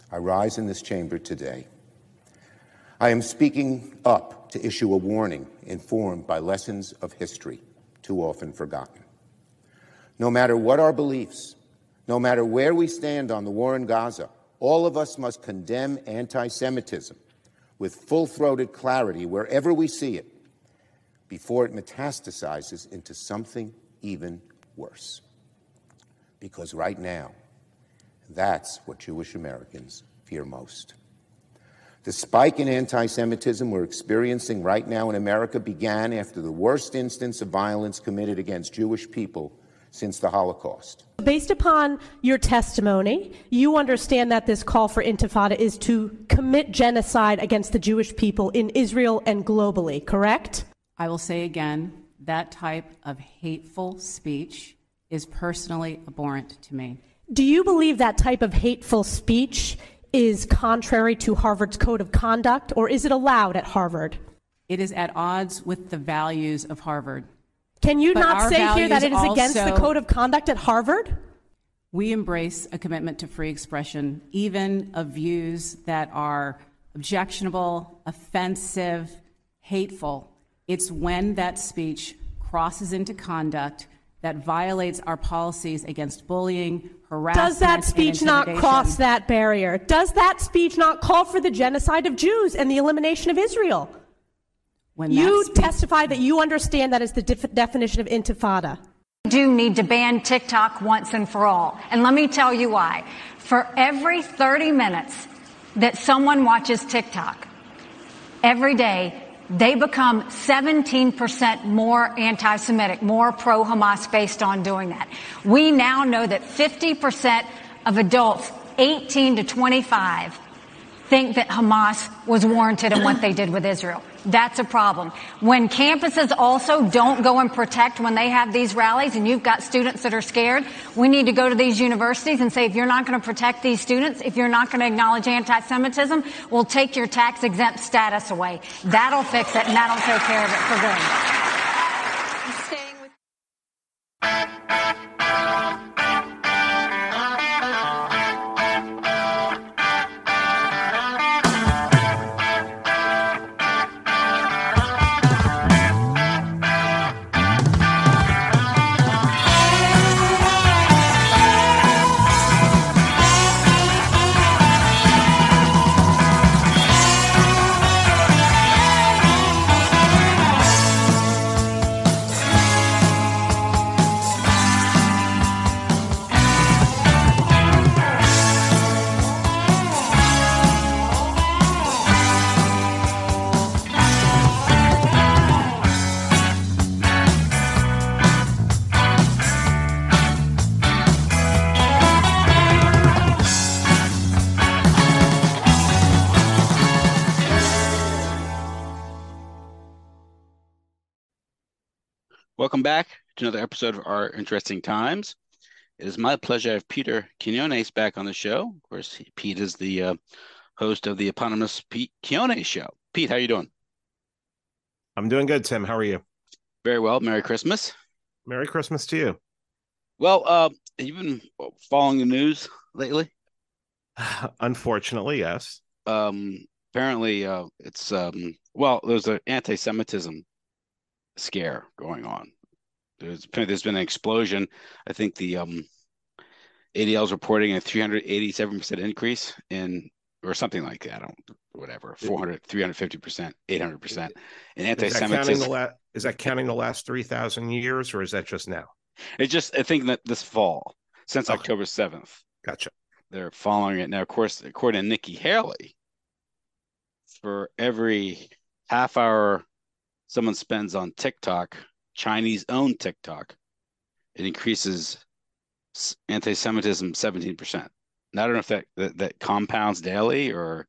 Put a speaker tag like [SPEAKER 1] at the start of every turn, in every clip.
[SPEAKER 1] I rise in this chamber today. I am speaking up to issue a warning informed by lessons of history too often forgotten. No matter what our beliefs, no matter where we stand on the war in Gaza, all of us must condemn anti-Semitism with full-throated clarity wherever we see it before it metastasizes into something even worse. Because right now, that's what Jewish Americans fear most. The spike in anti-Semitism we're experiencing right now in America began after the worst instance of violence committed against Jewish people since the Holocaust.
[SPEAKER 2] Based upon your testimony, you understand that this call for intifada is to commit genocide against the Jewish people in Israel and globally, correct?
[SPEAKER 3] I will say again, that type of hateful speech is personally abhorrent to me.
[SPEAKER 2] Do you believe that type of hateful speech is contrary to Harvard's code of conduct, or is it allowed at Harvard?
[SPEAKER 3] It is at odds with the values of Harvard.
[SPEAKER 2] Can you not say here that it is against the code of conduct at Harvard?
[SPEAKER 3] We embrace a commitment to free expression, even of views that are objectionable, offensive, hateful. It's when that speech crosses into conduct that violates our policies against bullying, harassment,
[SPEAKER 2] does that speech not cross that barrier? Does that speech not call for the genocide of Jews and the elimination of Israel?
[SPEAKER 3] When
[SPEAKER 2] you testify that you understand that is the definition of intifada.
[SPEAKER 4] We do need to ban TikTok once and for all. And let me tell you why. For every 30 minutes that someone watches TikTok, every day, they become 17% more anti-Semitic, more pro-Hamas based on doing that. We now know that 50% of adults 18 to 25 think that Hamas was warranted in what they did with Israel. That's a problem. When campuses also don't go and protect when they have these rallies and you've got students that are scared, we need to go to these universities and say, if you're not going to protect these students, if you're not going to acknowledge anti-Semitism, we'll take your tax-exempt status away. That'll fix it, and that'll take care of it for good.
[SPEAKER 5] Welcome back to another episode of Our Interesting Times. It is my pleasure to have Peter Quinones back on the show. Of course, Pete is the host of the eponymous Pete Quinones Show. Pete, how are you doing?
[SPEAKER 6] I'm doing good, Tim. How are you?
[SPEAKER 5] Very well. Merry Christmas.
[SPEAKER 6] Merry Christmas to you.
[SPEAKER 5] Well, have you been following the news lately?
[SPEAKER 6] Unfortunately, yes.
[SPEAKER 5] Apparently, it's there's an anti-Semitism scare going on. There's been an explosion. I think the ADL is reporting a 387% increase in, or something like that. 400, 350%, 800% in anti-Semitism.
[SPEAKER 6] Is that counting the last 3,000 years, or is that just now?
[SPEAKER 5] It's just, I think that this fall, since October 7th.
[SPEAKER 6] Gotcha.
[SPEAKER 5] They're following it now. Of course, according to Nikki Haley, for every half hour someone spends on TikTok, Chinese-owned TikTok, it increases anti-Semitism 17%. And I don't know if that compounds daily or.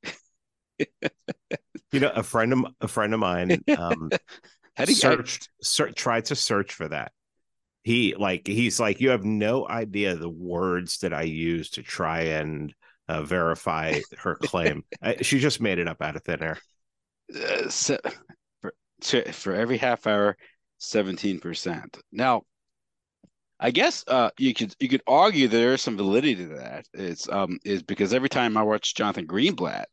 [SPEAKER 6] A friend of mine tried to search for that. He's like, you have no idea the words that I use to try and verify her claim. She just made it up out of thin air.
[SPEAKER 5] For every half hour, 17%. Now, I guess you could argue there is some validity to that. It's is because every time I watch Jonathan Greenblatt,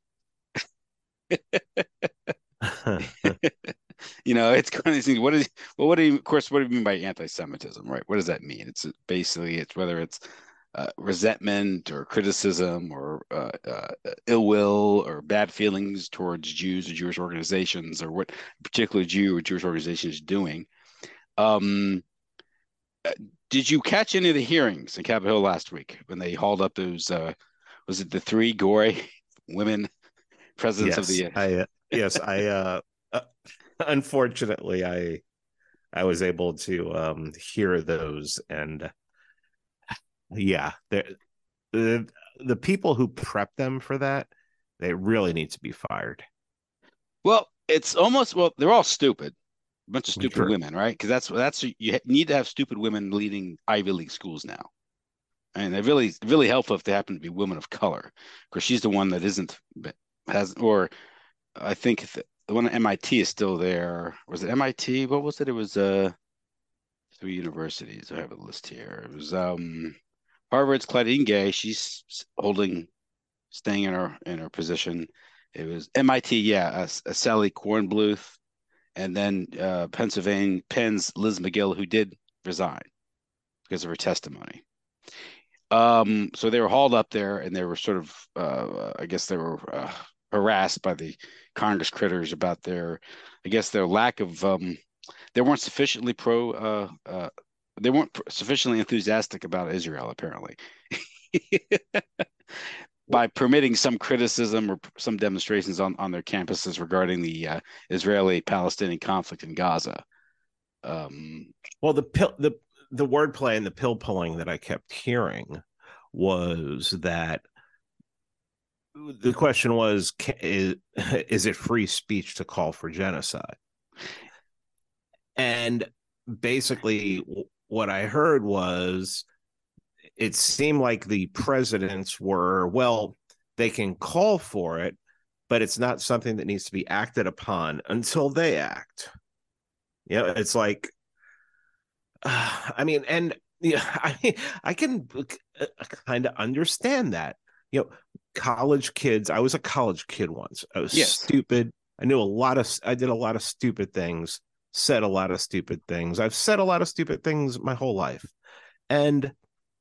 [SPEAKER 5] it's kind of things. What do you, of course, what do you mean by anti-Semitism, right? What does that mean? It's basically it's whether it's resentment or criticism or ill will or bad feelings towards Jews or Jewish organizations or what a particular Jew or Jewish organization is doing. Um, did you catch any of the hearings in Capitol Hill last week when they hauled up those? Was it the three Goy women presidents of
[SPEAKER 6] Yes,
[SPEAKER 5] the?
[SPEAKER 6] uh, unfortunately, I was able to hear those, and yeah, the people who prep them for that, they really need to be fired.
[SPEAKER 5] Well, it's almost they're all stupid, a bunch of stupid
[SPEAKER 6] True.
[SPEAKER 5] women, right? Because that's you need to have stupid women leading Ivy League schools now. And they're really helpful if they happen to be women of color. Because she's the one that isn't has or I think the one at MIT is still there. Was it MIT? What was it? It was three universities. I have a list here. It was Harvard's Claudine Gay. She's staying in her position. It was MIT, yeah, Sally Kornbluth, and then Penn's Liz McGill, who did resign because of her testimony. So they were hauled up there, and they were sort of, I guess they were harassed by the Congress critters about I guess their lack of, they weren't sufficiently they weren't sufficiently enthusiastic about Israel, apparently, by permitting some criticism or some demonstrations on their campuses regarding the Israeli-Palestinian conflict in Gaza.
[SPEAKER 6] Well, the wordplay and the pill pulling that I kept hearing was that the question was, is it free speech to call for genocide? And basically, what I heard was it seemed like the presidents were, well, they can call for it, but it's not something that needs to be acted upon until they act. It's like, I mean, and I can kind of understand that. College kids. I was a college kid once. I was stupid. I did a lot of stupid things, said a lot of stupid things. I've said a lot of stupid things my whole life. And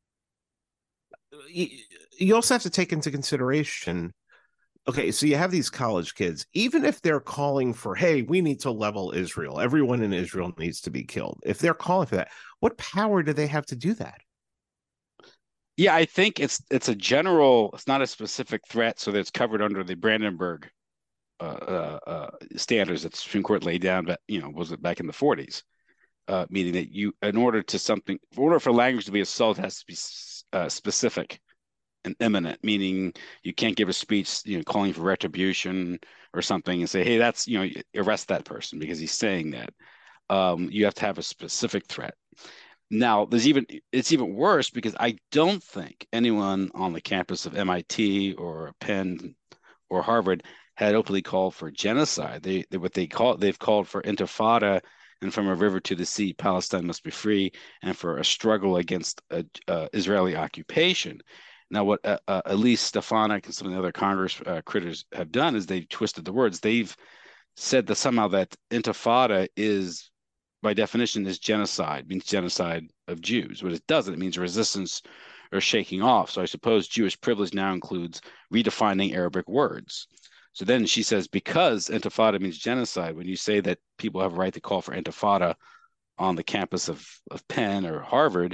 [SPEAKER 6] you also have to take into consideration, okay, so you have these college kids, even if they're calling for, hey, we need to level Israel, everyone in Israel needs to be killed. If they're calling for that, what power do they have to do that?
[SPEAKER 5] Yeah, I think it's a general, it's not a specific threat, so that it's covered under the Brandenburg standards that the Supreme Court laid down, but was it back in the 40s? Meaning that in order for language to be assault, it has to be specific and imminent, meaning you can't give a speech, calling for retribution or something and say, hey, that's, arrest that person because he's saying that. You have to have a specific threat. Now, it's even worse because I don't think anyone on the campus of MIT or Penn or Harvard had openly called for genocide. They've called for intifada, and from a river to the sea, Palestine must be free, and for a struggle against Israeli occupation. Now, what Elise Stefanik and some of the other Congress critters have done is they've twisted the words. They've said that somehow that intifada is, by definition, is genocide, means genocide of Jews. But it doesn't. It means resistance or shaking off. So I suppose Jewish privilege now includes redefining Arabic words. So then she says, because intifada means genocide, when you say that people have a right to call for intifada on the campus of Penn or Harvard,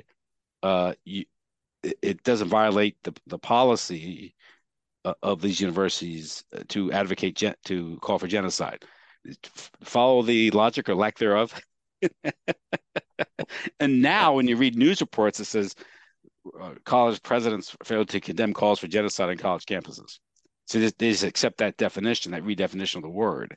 [SPEAKER 5] it doesn't violate the policy of these universities to advocate to call for genocide. Follow the logic or lack thereof. And now when you read news reports, it says college presidents failed to condemn calls for genocide on college campuses. So they just accept that definition, that redefinition of the word.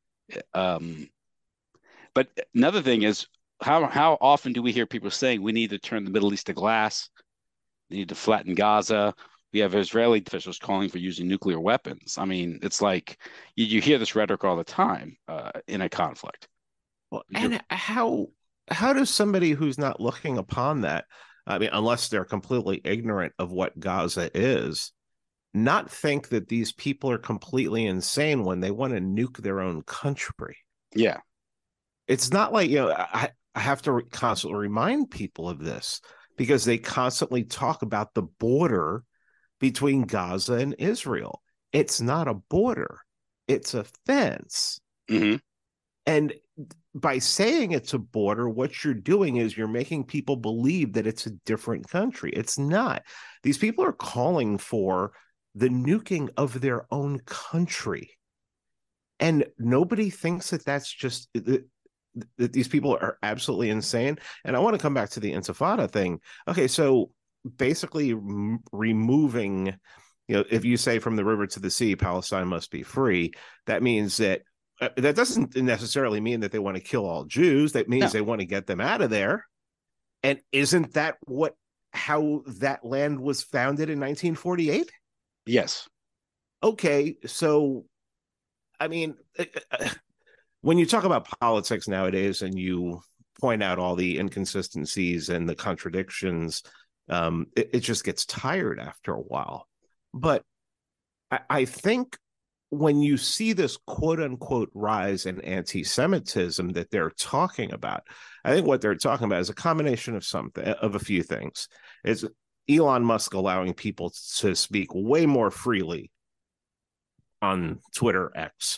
[SPEAKER 5] But another thing is, how often do we hear people saying we need to turn the Middle East to glass? We need to flatten Gaza. We have Israeli officials calling for using nuclear weapons. I mean, it's like you hear this rhetoric all the time in a conflict.
[SPEAKER 6] Well, and how how does somebody who's not looking upon that, I mean, unless they're completely ignorant of what Gaza is, not think that these people are completely insane when they want to nuke their own country?
[SPEAKER 5] Yeah.
[SPEAKER 6] It's not like, I have to constantly remind people of this because they constantly talk about the border between Gaza and Israel. It's not a border, it's a fence.
[SPEAKER 5] Mm-hmm.
[SPEAKER 6] And by saying it's a border, what you're doing is you're making people believe that it's a different country. It's not. These people are calling for the nuking of their own country. And nobody thinks that that's just that these people are absolutely insane. And I want to come back to the Intifada thing. Okay, so basically removing, if you say from the river to the sea, Palestine must be free, that means that that doesn't necessarily mean that they want to kill all Jews. That means they want to get them out of there. And isn't that how that land was founded in 1948?
[SPEAKER 5] Yes.
[SPEAKER 6] Okay, so I mean, when you talk about politics nowadays and you point out all the inconsistencies and the contradictions, it just gets tired after a while. But I think when you see this quote unquote rise in anti-Semitism that they're talking about, I think what they're talking about is a combination of a few things. It's Elon Musk allowing people to speak way more freely on Twitter X.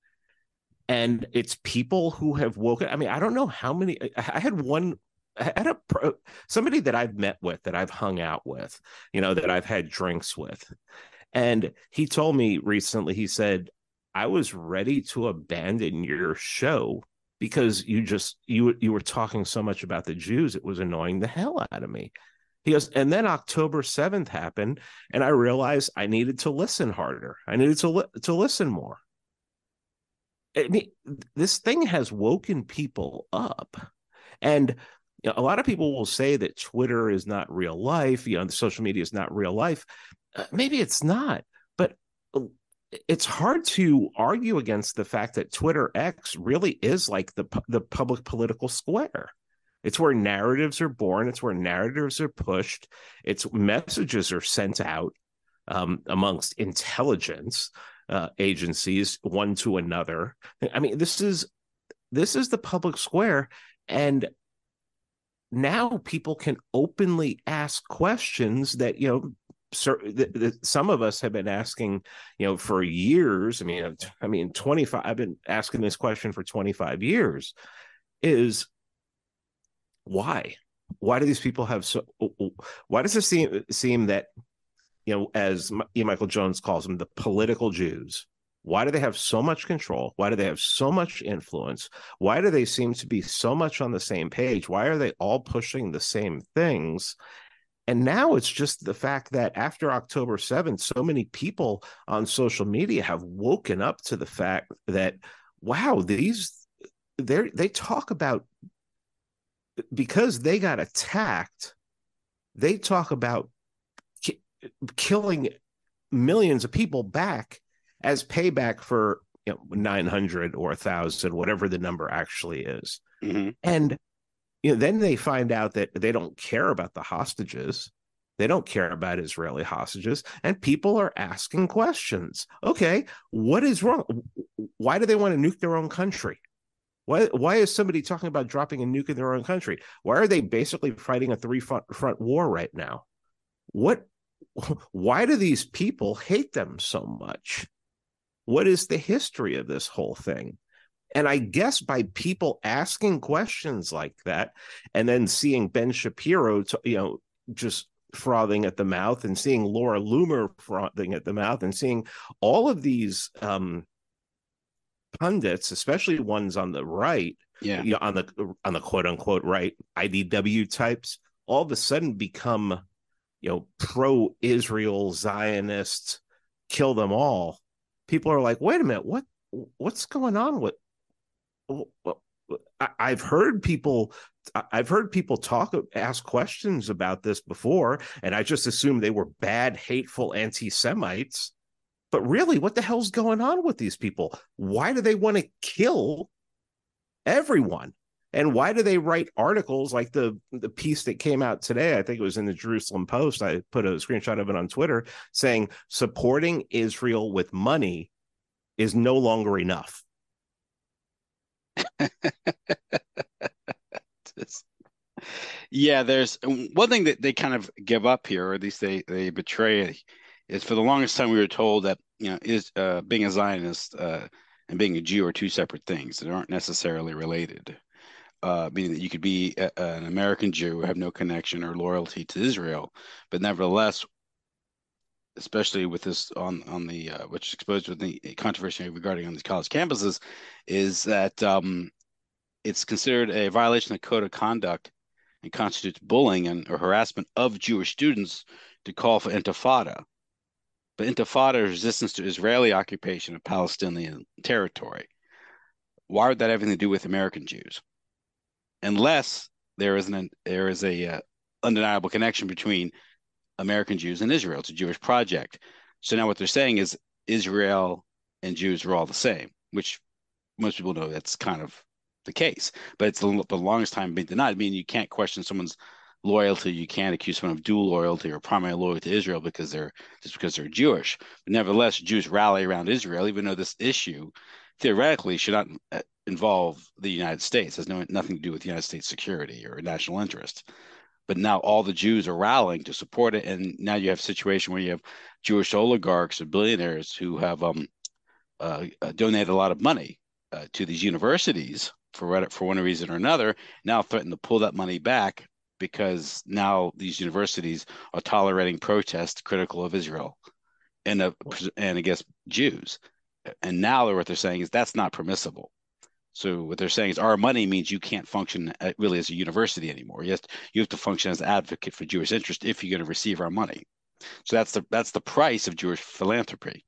[SPEAKER 6] And it's people who have woken. I mean, I don't know how many. I had somebody that I've met with, that I've hung out with, that I've had drinks with. And he told me recently, he said, I was ready to abandon your show because you were talking so much about the Jews. It was annoying the hell out of me. He goes, and then October 7th happened, and I realized I needed to listen harder. I needed to listen more. I mean, this thing has woken people up. And a lot of people will say that Twitter is not real life, the social media is not real life. Maybe it's not, but it's hard to argue against the fact that Twitter X really is like the public political square. It's where narratives are born. It's where narratives are pushed. It's messages are sent out amongst intelligence agencies, one to another. I mean, this is the public square, and now people can openly ask questions that some of us have been asking, for years. I mean, 25. I've been asking this question for 25 years. Is why? Why do these people have so? Why does it seem that, as E. Michael Jones calls them, the political Jews? Why do they have so much control? Why do they have so much influence? Why do they seem to be so much on the same page? Why are they all pushing the same things? And now it's just the fact that after October 7th, so many people on social media have woken up to the fact that, wow, they talk about, because they got attacked, they talk about killing millions of people back as payback for 900 or 1,000, whatever the number actually is.
[SPEAKER 5] Mm-hmm.
[SPEAKER 6] And then they find out that they don't care about the hostages. They don't care about Israeli hostages. And people are asking questions. Okay, what is wrong? Why do they want to nuke their own country? Why is somebody talking about dropping a nuke in their own country? Why are they basically fighting a three-front war right now? Why do these people hate them so much? What is the history of this whole thing? And I guess by people asking questions like that, and then seeing Ben Shapiro, just frothing at the mouth, and seeing Laura Loomer frothing at the mouth, and seeing all of these pundits, especially ones on the right, on the quote unquote right, IDW types, all of a sudden become, pro-Israel Zionists, kill them all. People are like, wait a minute, what's going on with? I've heard people ask questions about this before, and I just assumed they were bad, hateful anti-Semites. But really, what the hell's going on with these people? Why do they want to kill everyone? And why do they write articles like the piece that came out today? I think it was in the Jerusalem Post. I put a screenshot of it on Twitter saying supporting Israel with money is no longer enough.
[SPEAKER 5] Yeah, there's one thing that they kind of give up here, or at least they betray, is for the longest time we were told that is being a Zionist and being a Jew are two separate things that aren't necessarily related. Meaning that you could be an American Jew, have no connection or loyalty to Israel, but nevertheless, especially with this on the which is exposed with the controversy regarding on these college campuses, is that it's considered a violation of code of conduct and constitutes bullying or harassment of Jewish students to call for intifada. But intifada is resistance to Israeli occupation of Palestinian territory. Why would that have anything to do with American Jews? Unless there is a undeniable connection between American Jews and Israel. It's a Jewish project. So now what they're saying is Israel and Jews are all the same, which most people know that's kind of the case. But it's the longest time being denied. I mean, you can't question someone's loyalty. You can't accuse someone of dual loyalty or primary loyalty to Israel because they're Jewish. But nevertheless, Jews rally around Israel, even though this issue theoretically should not involve the United States. It has nothing to do with United States security or national interest. But now all the Jews are rallying to support it, and now you have a situation where you have Jewish oligarchs or billionaires who have donated a lot of money to these universities for one reason or another. Now threaten to pull that money back because now these universities are tolerating protests critical of Israel and against Jews. And now what they're saying is that's not permissible. So what they're saying is our money means you can't function really as a university anymore. You have to function as an advocate for Jewish interest if you're going to receive our money. So that's the price of Jewish philanthropy.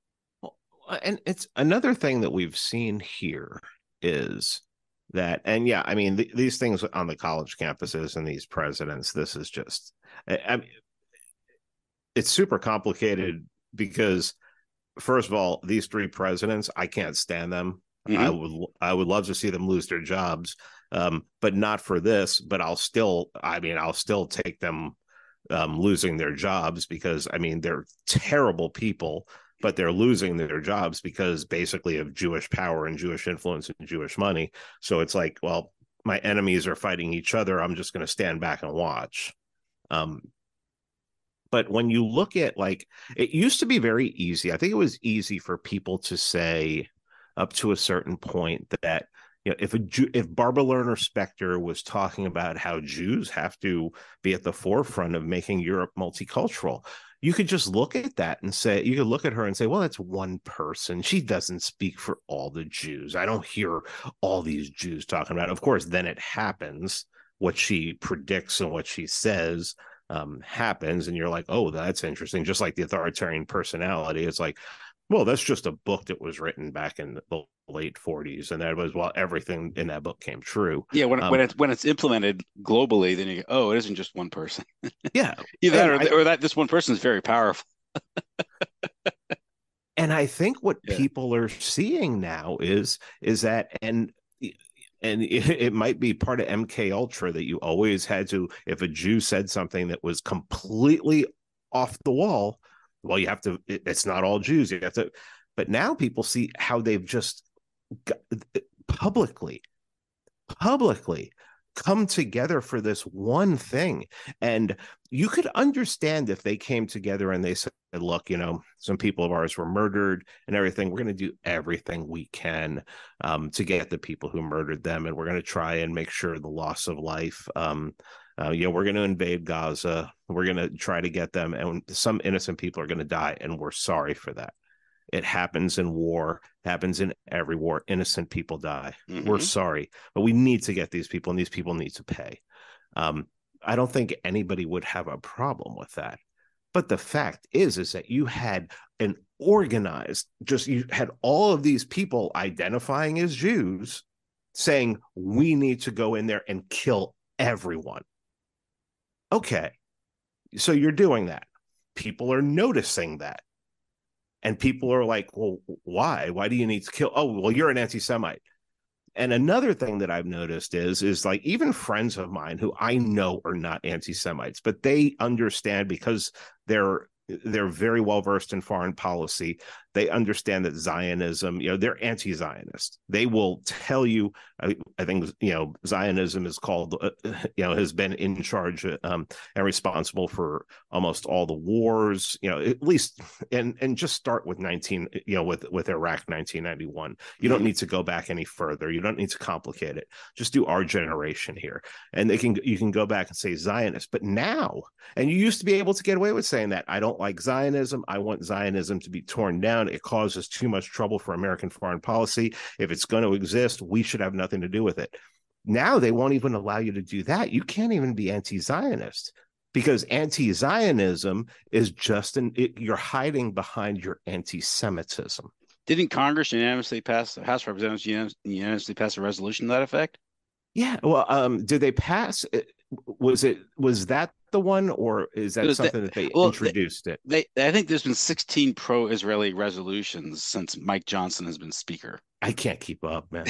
[SPEAKER 6] And it's another thing that we've seen here is that, and yeah, I mean, these things on the college campuses and these presidents, this is just, I mean, it's super complicated because first of all, these three presidents, I can't stand them. Mm-hmm. I would love to see them lose their jobs, but not for this. But I'll still take them losing their jobs because I mean they're terrible people, but they're losing their jobs because basically of Jewish power and Jewish influence and Jewish money. So it's like, well, my enemies are fighting each other. I'm just going to stand back and watch. But when you look at it used to be very easy. I think it was easy for people to say up to a certain point that if Barbara Lerner Specter was talking about how Jews have to be at the forefront of making Europe multicultural, you could just look at that and say, you could look at her and say, well, that's one person. She doesn't speak for all the Jews. I don't hear all these Jews talking about it. Of course, then it happens. What she predicts and what she says happens. And you're like, oh, that's interesting. Just like the authoritarian personality. It's like, well, that's just a book that was written back in the late 40s. And that was, well, everything in that book came true.
[SPEAKER 5] Yeah. When it's implemented globally, then you go, oh, it isn't just one person.
[SPEAKER 6] Yeah.
[SPEAKER 5] Either that or that this one person is very powerful.
[SPEAKER 6] And I think what people are seeing now is that, and it might be part of MK Ultra that you always had to, if a Jew said something that was completely off the wall, well, you have to, it's not all Jews. You have to, but now people see how they've just publicly come together for this one thing. And you could understand if they came together and they said, look, some people of ours were murdered and everything. We're going to do everything we can to get the people who murdered them. And we're going to try and make sure the loss of life, we're going to invade Gaza. We're going to try to get them. And some innocent people are going to die. And we're sorry for that. It happens in war, happens in every war. Innocent people die. Mm-hmm. We're sorry, but we need to get these people, and these people need to pay. I don't think anybody would have a problem with that. But the fact is that you had an organized, you had all of these people identifying as Jews saying, we need to go in there and kill everyone. Okay, so you're doing that. People are noticing that. And people are like, well, why? Why do you need to kill? Oh, well, you're an anti-Semite. And another thing that I've noticed is like even friends of mine who I know are not anti-Semites, but they understand because they're very well versed in foreign policy. They understand that Zionism, they're anti-Zionist. They will tell you, I think, Zionism is called, has been in charge and responsible for almost all the wars, at least, and just start with with Iraq 1991. You don't need to go back any further. You don't need to complicate it. Just do our generation here. And you can go back and say Zionist. But now, and you used to be able to get away with saying that. I don't like Zionism. I want Zionism to be torn down. It causes too much trouble for American foreign policy. If it's going to exist, we should have nothing to do with it. Now they won't even allow you to do that. You can't even be anti-Zionist because anti-Zionism is you're hiding behind your anti-Semitism.
[SPEAKER 5] Didn't Congress unanimously pass, the House of Representatives unanimously pass a resolution to that effect?
[SPEAKER 6] Yeah. Well, did they pass? Was that the one, or is that something that they introduced it?
[SPEAKER 5] I think there's been 16 pro-Israeli resolutions since Mike Johnson has been speaker.
[SPEAKER 6] I can't keep up, man.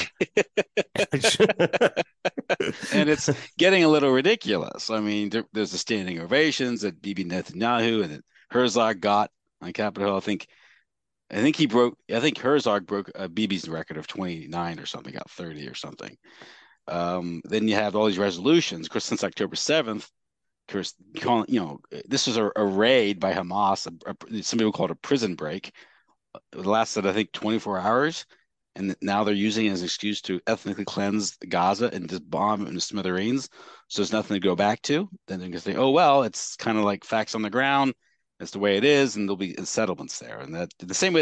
[SPEAKER 5] And it's getting a little ridiculous. I mean, there's the standing ovations that Bibi Netanyahu and Herzog got on Capitol Hill. I think Herzog broke Bibi's record of 29 or something, got 30 or something. Then you have all these resolutions. Of course, since October 7th, of course, this was a raid by Hamas. Some people call it a prison break. It lasted, I think, 24 hours. And now they're using it as an excuse to ethnically cleanse Gaza and just bomb it into smithereens. So there's nothing to go back to. Then they can say, oh, well, it's kind of like facts on the ground. That's the way it is. And there'll be settlements there. And that the same way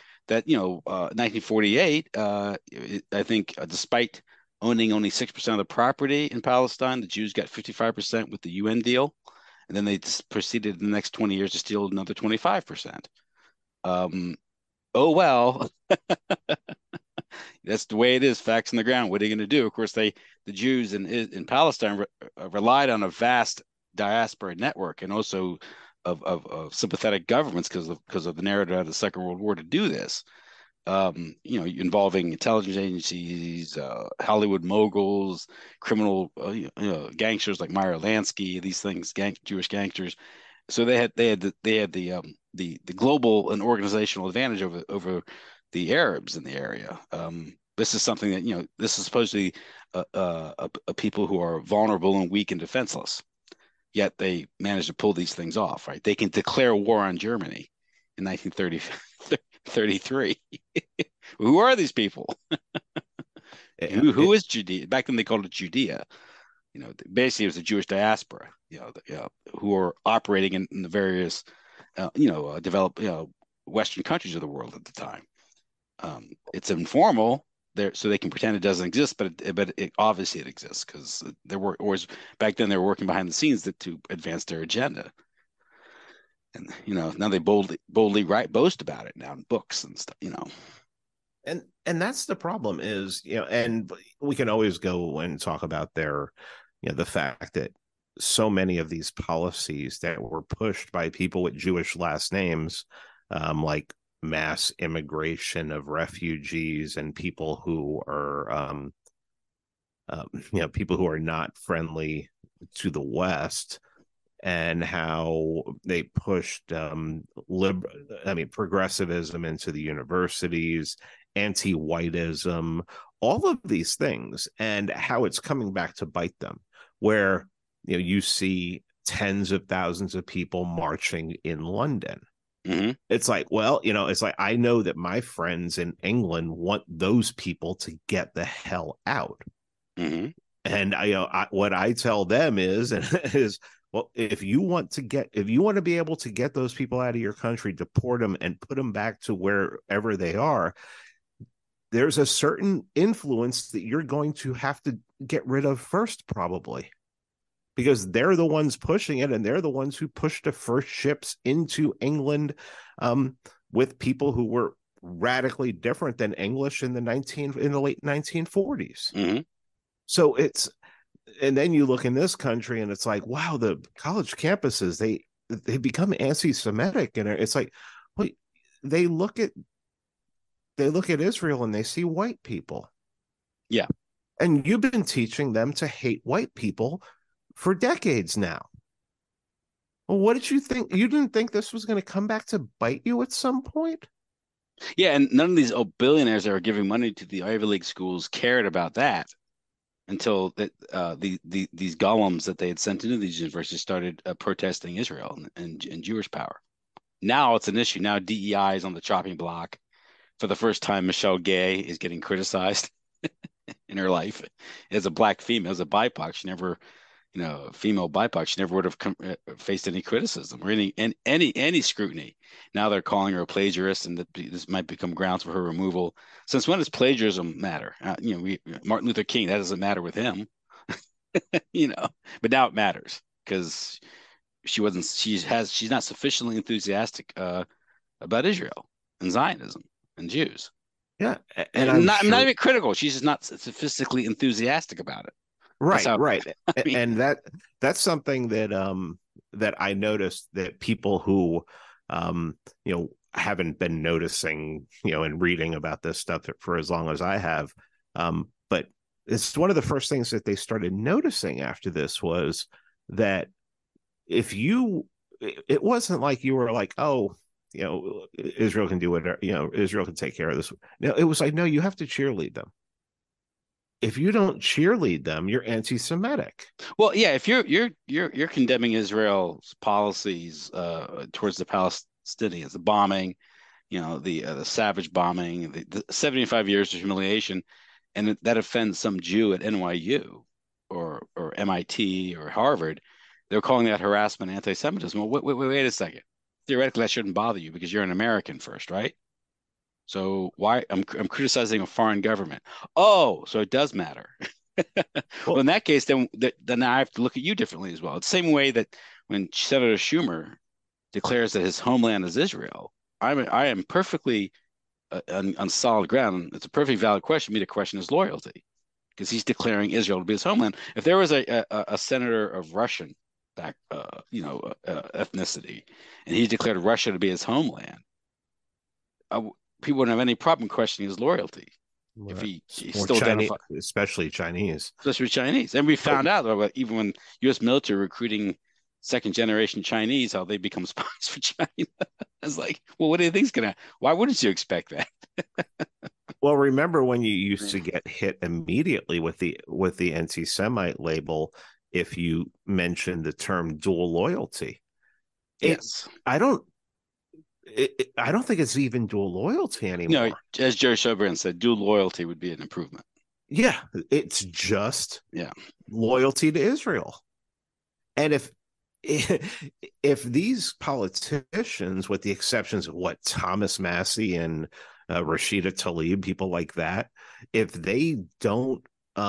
[SPEAKER 5] 1948, I think, despite owning only 6% of the property in Palestine, the Jews got 55% with the UN deal. And then they just proceeded in the next 20 years to steal another 25%. Oh, well, that's the way it is, facts on the ground. What are you going to do? Of course, the Jews in Palestine relied on a vast diaspora network and also of sympathetic governments because of the narrative of the Second World War to do this. Involving intelligence agencies, Hollywood moguls, criminal gangsters like Meyer Lansky, these things, Jewish gangsters. So they had the global and organizational advantage over the Arabs in the area. This is something that this is supposedly a people who are vulnerable and weak and defenseless. Yet they managed to pull these things off, right? They can declare war on Germany in 1933. Who are these people? Who is Judea? Back then they called it Judea. Basically it was the Jewish diaspora, who are operating in the various, developed, Western countries of the world at the time. It's informal there, so they can pretend it doesn't exist, but obviously it exists because back then they were working behind the scenes to advance their agenda. And now they boldly boast about it now in books and stuff.
[SPEAKER 6] And that's the problem is and we can always go and talk about their the fact that so many of these policies that were pushed by people with Jewish last names, like mass immigration of refugees and people who are people who are not friendly to the West, and how they pushed progressivism into the universities, anti-whiteism, all of these things, and how it's coming back to bite them, where you see tens of thousands of people marching in London. Mm-hmm. It's like, well, it's like, I know that my friends in England want those people to get the hell out. Mm-hmm. And what I tell them is well, if you want to be able to get those people out of your country, deport them and put them back to wherever they are, there's a certain influence that you're going to have to get rid of first, probably, because they're the ones pushing it, and they're the ones who pushed the first ships into England with people who were radically different than English in the late 1940s. Mm-hmm. So and then you look in this country and it's like, wow, the college campuses, they become anti-Semitic, and it's like, well, they look at Israel and they see white people.
[SPEAKER 5] Yeah.
[SPEAKER 6] And you've been teaching them to hate white people for decades now. Well, what did you think? You didn't think this was going to come back to bite you at some point?
[SPEAKER 5] Yeah, and none of these billionaires that are giving money to the Ivy League schools cared about that until these golems that they had sent into these universities started protesting Israel and Jewish power. Now it's an issue. Now DEI is on the chopping block. For the first time, Michelle Gay is getting criticized in her life as a black female, as a BIPOC. She never, a female BIPOC, she never would have faced any criticism or any scrutiny. Now they're calling her a plagiarist, and this might become grounds for her removal. Since when does plagiarism matter? Martin Luther King, that doesn't matter with him, but now it matters because she's not sufficiently enthusiastic about Israel and Zionism and Jews.
[SPEAKER 6] Yeah,
[SPEAKER 5] and I'm not even critical. She's just not sophistically enthusiastic about it.
[SPEAKER 6] Right. I mean, and that's something that that I noticed that people who haven't been noticing, and reading about this stuff for as long as I have, but it's one of the first things that they started noticing after this was that it wasn't like you were like, oh, Israel can do whatever, Israel can take care of this. No, it was like, no, you have to cheerlead them. If you don't cheerlead them, you're anti-Semitic.
[SPEAKER 5] Well, yeah, if you're condemning Israel's policies towards the Palestinians, the bombing, the savage bombing, the 75 years of humiliation, and that offends some Jew at NYU or MIT or Harvard, they're calling that harassment, anti-Semitism. Well, wait a second. Theoretically, that shouldn't bother you because you're an American first, right? So why I'm criticizing a foreign government? Oh, so it does matter. Well, in that case, then I have to look at you differently as well. It's the same way that when Senator Schumer declares that his homeland is Israel, I am perfectly on solid ground. It's a perfectly valid question for me to question his loyalty because he's declaring Israel to be his homeland. If there was a senator of Russian ethnicity, and he declared Russia to be his homeland, people wouldn't have any problem questioning his loyalty. Right. If he still
[SPEAKER 6] Chinese, especially Chinese.
[SPEAKER 5] And we found out even when U.S. military recruiting second-generation Chinese, how they become spies for China. It's like, well, what do you think's gonna? Why wouldn't you expect that?
[SPEAKER 6] Well, remember when you used to get hit immediately with the anti-Semite label if you mentioned the term dual loyalty?
[SPEAKER 5] Yes,
[SPEAKER 6] I don't think it's even dual loyalty anymore.
[SPEAKER 5] No, as Jerry Sobran said, dual loyalty would be an improvement.
[SPEAKER 6] Yeah, it's just loyalty to Israel. And if these politicians, with the exceptions of Thomas Massie and Rashida Tlaib, people like that, if they don't,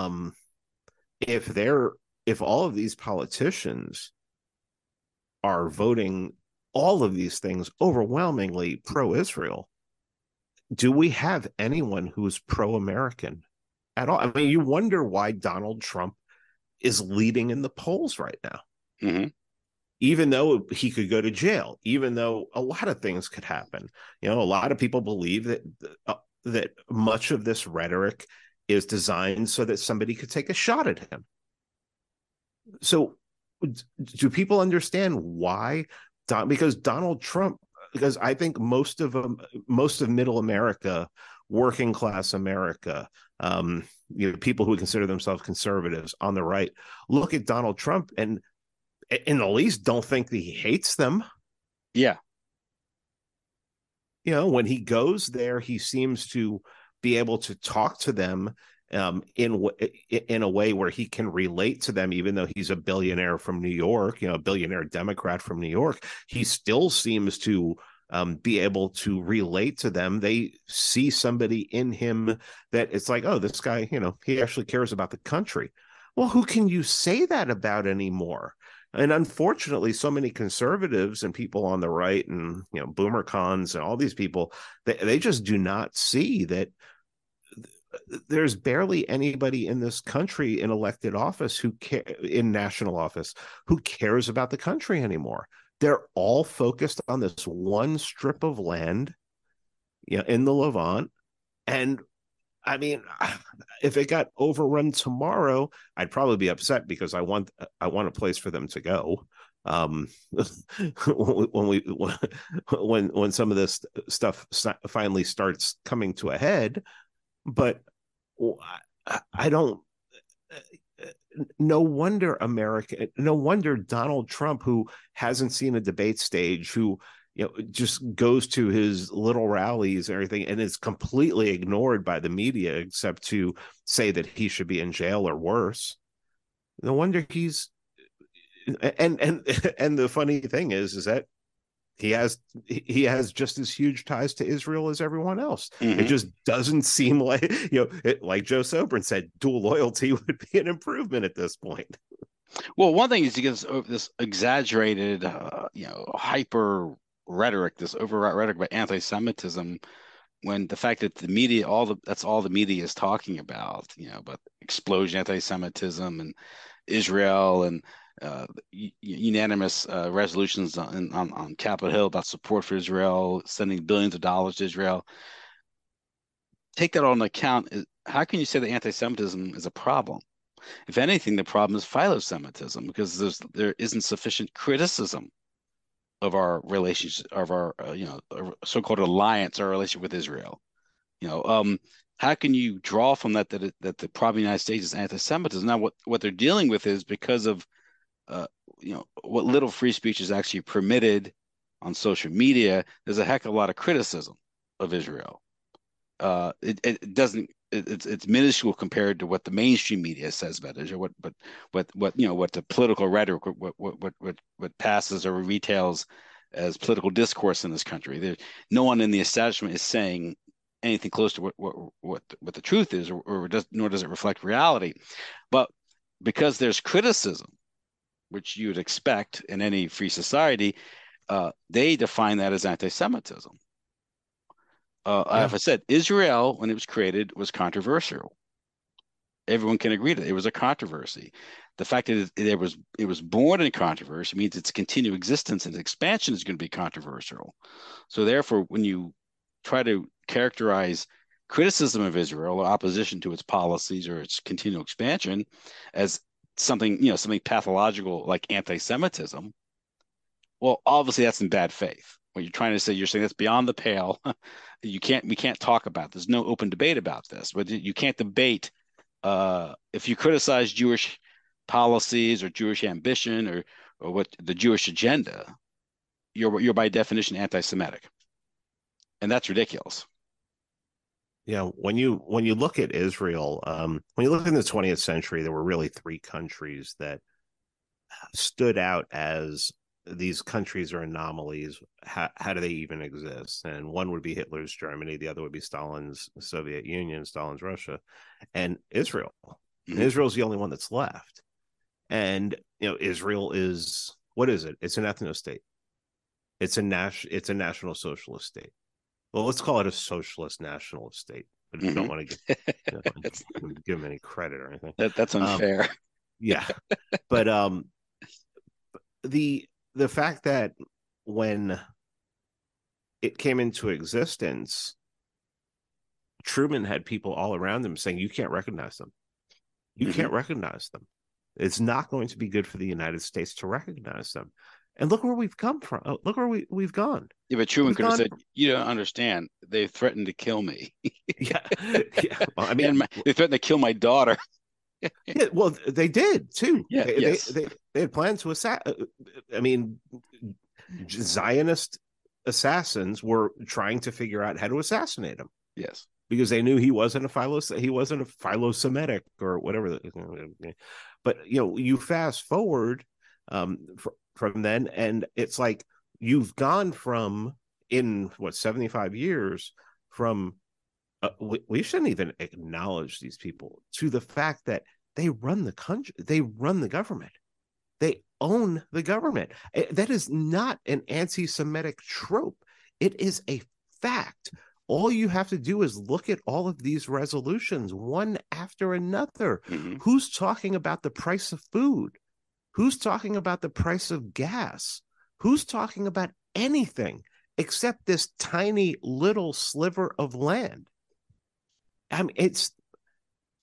[SPEAKER 6] if all of these politicians are voting all of these things overwhelmingly pro-Israel, do we have anyone who's pro-American at all? I mean, you wonder why Donald Trump is leading in the polls right now.
[SPEAKER 5] Mm-hmm.
[SPEAKER 6] Even though he could go to jail, even though a lot of things could happen. A lot of people believe that much of this rhetoric is designed so that somebody could take a shot at him. So do people understand why? Because Donald Trump, because I think most of middle America, working class America, people who consider themselves conservatives on the right, look at Donald Trump and in the least don't think that he hates them.
[SPEAKER 5] Yeah.
[SPEAKER 6] When he goes there, he seems to be able to talk to them in a way where he can relate to them, even though he's a billionaire from New York, a billionaire Democrat from New York. He still seems to be able to relate to them. They see somebody in him that it's like, oh, this guy, he actually cares about the country. Well, who can you say that about anymore? And unfortunately, so many conservatives and people on the right and, boomer cons and all these people, they just do not see that there's barely anybody in this country in elected office in national office who cares about the country anymore. They're all focused on this one strip of land, in the Levant. And I mean, if it got overrun tomorrow, I'd probably be upset because I want a place for them to go. When some of this stuff finally starts coming to a head, but I don't. No wonder Donald Trump, who hasn't seen a debate stage, who just goes to his little rallies and everything, and is completely ignored by the media except to say that he should be in jail or worse. No wonder he's and the funny thing is that he has just as huge ties to Israel as everyone else. Mm-hmm. It just doesn't seem like, like Joe Sobran said, dual loyalty would be an improvement at this point.
[SPEAKER 5] Well, one thing is he gets this exaggerated, hyper rhetoric, this overwrought rhetoric about anti-Semitism, when the fact that the media, that's all the media is talking about, about explosion anti-Semitism and Israel and unanimous resolutions on Capitol Hill about support for Israel, sending billions of dollars to Israel. Take that on account. How can you say that anti-Semitism is a problem? If anything, the problem is philo-Semitism, because there isn't sufficient criticism of our relationship, of our so-called alliance, our relationship with Israel. How can you draw from that the problem of the United States is anti-Semitism? Now, what they're dealing with is because of what little free speech is actually permitted on social media. There's a heck of a lot of criticism of Israel. It's minuscule compared to what the mainstream media says about Israel. What the political rhetoric, what passes or retails as political discourse in this country. No one in the establishment is saying anything close to what the truth is, nor does it reflect reality. But because there's criticism, which you would expect in any free society, they define that as anti-Semitism. As I said, Israel, when it was created, was controversial. Everyone can agree that it was a controversy. The fact that it was born in controversy means its continued existence and expansion is going to be controversial. So therefore, when you try to characterize criticism of Israel or opposition to its policies or its continual expansion as something pathological like anti-Semitism, well, obviously that's in bad faith. What you're saying that's beyond the pale. We can't talk about. There's no open debate about this. But you can't debate if you criticize Jewish policies or Jewish ambition or what the Jewish agenda, you're by definition anti-Semitic, and that's ridiculous.
[SPEAKER 6] When you look at Israel, when you look in the 20th century, there were really three countries that stood out as these countries are anomalies. How do they even exist? And one would be Hitler's Germany, the other would be Stalin's Soviet Union, Stalin's Russia, and Israel. Mm-hmm. And Israel's the only one that's left. And Israel is, what is it? It's an ethno-state. It's a national socialist state. Well, let's call it a socialist national state. But if you don't want to give them any credit or anything,
[SPEAKER 5] that's unfair.
[SPEAKER 6] But the fact that when it came into existence, Truman had people all around him saying, "You can't recognize them. You can't recognize them. It's not going to be good for the United States to recognize them." And look where we've come from. Look where we've gone.
[SPEAKER 5] Yeah, but Truman could have said, "You don't understand. They threatened to kill me."
[SPEAKER 6] Yeah. Well, I mean,
[SPEAKER 5] they threatened to kill my daughter.
[SPEAKER 6] Yeah, well, they did too.
[SPEAKER 5] Yeah,
[SPEAKER 6] they had plans to assassinate. I mean, Zionist assassins were trying to figure out how to assassinate him.
[SPEAKER 5] Yes,
[SPEAKER 6] because they knew he wasn't a philo-Semitic or whatever. But you fast forward from then, and it's like you've gone from, in 75 years, from we shouldn't even acknowledge these people, to the fact that they run the country, they run the government, they own the government. That is not an anti-Semitic trope. It is a fact. All you have to do is look at all of these resolutions one after another. Mm-hmm. Who's talking about the price of food? Who's talking about the price of gas? Who's talking about anything except this tiny little sliver of land? I mean,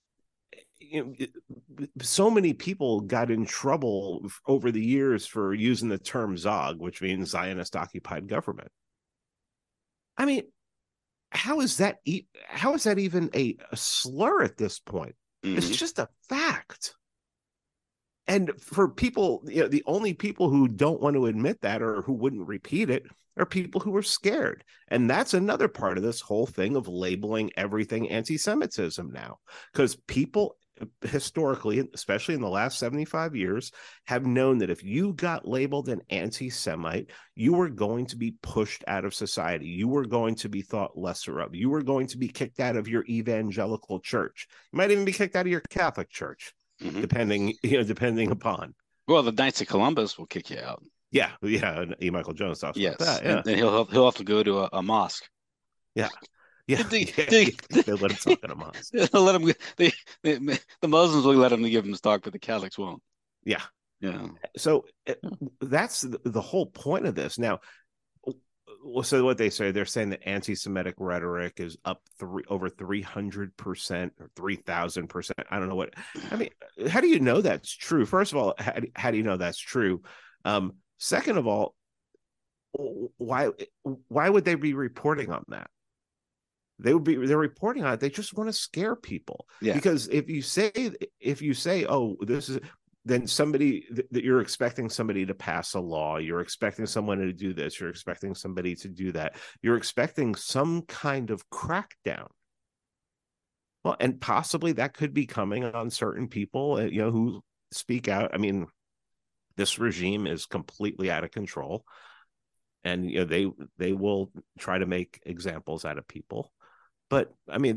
[SPEAKER 6] so many people got in trouble over the years for using the term Zog, which means Zionist occupied government. I mean, how is that even a slur at this point? Mm-hmm. It's just a fact. And for people, the only people who don't want to admit that or who wouldn't repeat it are people who are scared. And that's another part of this whole thing of labeling everything anti-Semitism now, because people historically, especially in the last 75 years, have known that if you got labeled an anti-Semite, you were going to be pushed out of society. You were going to be thought lesser of. You were going to be kicked out of your evangelical church. You might even be kicked out of your Catholic church. Mm-hmm. depending upon.
[SPEAKER 5] Well, the Knights of Columbus will kick you out.
[SPEAKER 6] Yeah. E. Michael Jones talks about that.
[SPEAKER 5] Yeah. And he'll have to go to a mosque.
[SPEAKER 6] Yeah. They let him talk at a mosque.
[SPEAKER 5] Let him. The Muslims will let him give him talk, but the Catholics won't.
[SPEAKER 6] Yeah.
[SPEAKER 5] Yeah.
[SPEAKER 6] So that's the whole point of this. Now, so what they say, they're saying that anti-Semitic rhetoric is up over 300% or 3,000%. I don't know what. I mean, how do you know that's true? First of all, how do you know that's true? Second of all, why would they be reporting on that? They're reporting on it. They just want to scare people.
[SPEAKER 5] Yeah.
[SPEAKER 6] Because if you say, oh, this is. Then that you're expecting somebody to pass a law, you're expecting someone to do this, you're expecting somebody to do that, you're expecting some kind of crackdown. Well, and possibly that could be coming on certain people, who speak out. I mean, this regime is completely out of control, and they will try to make examples out of people. But I mean,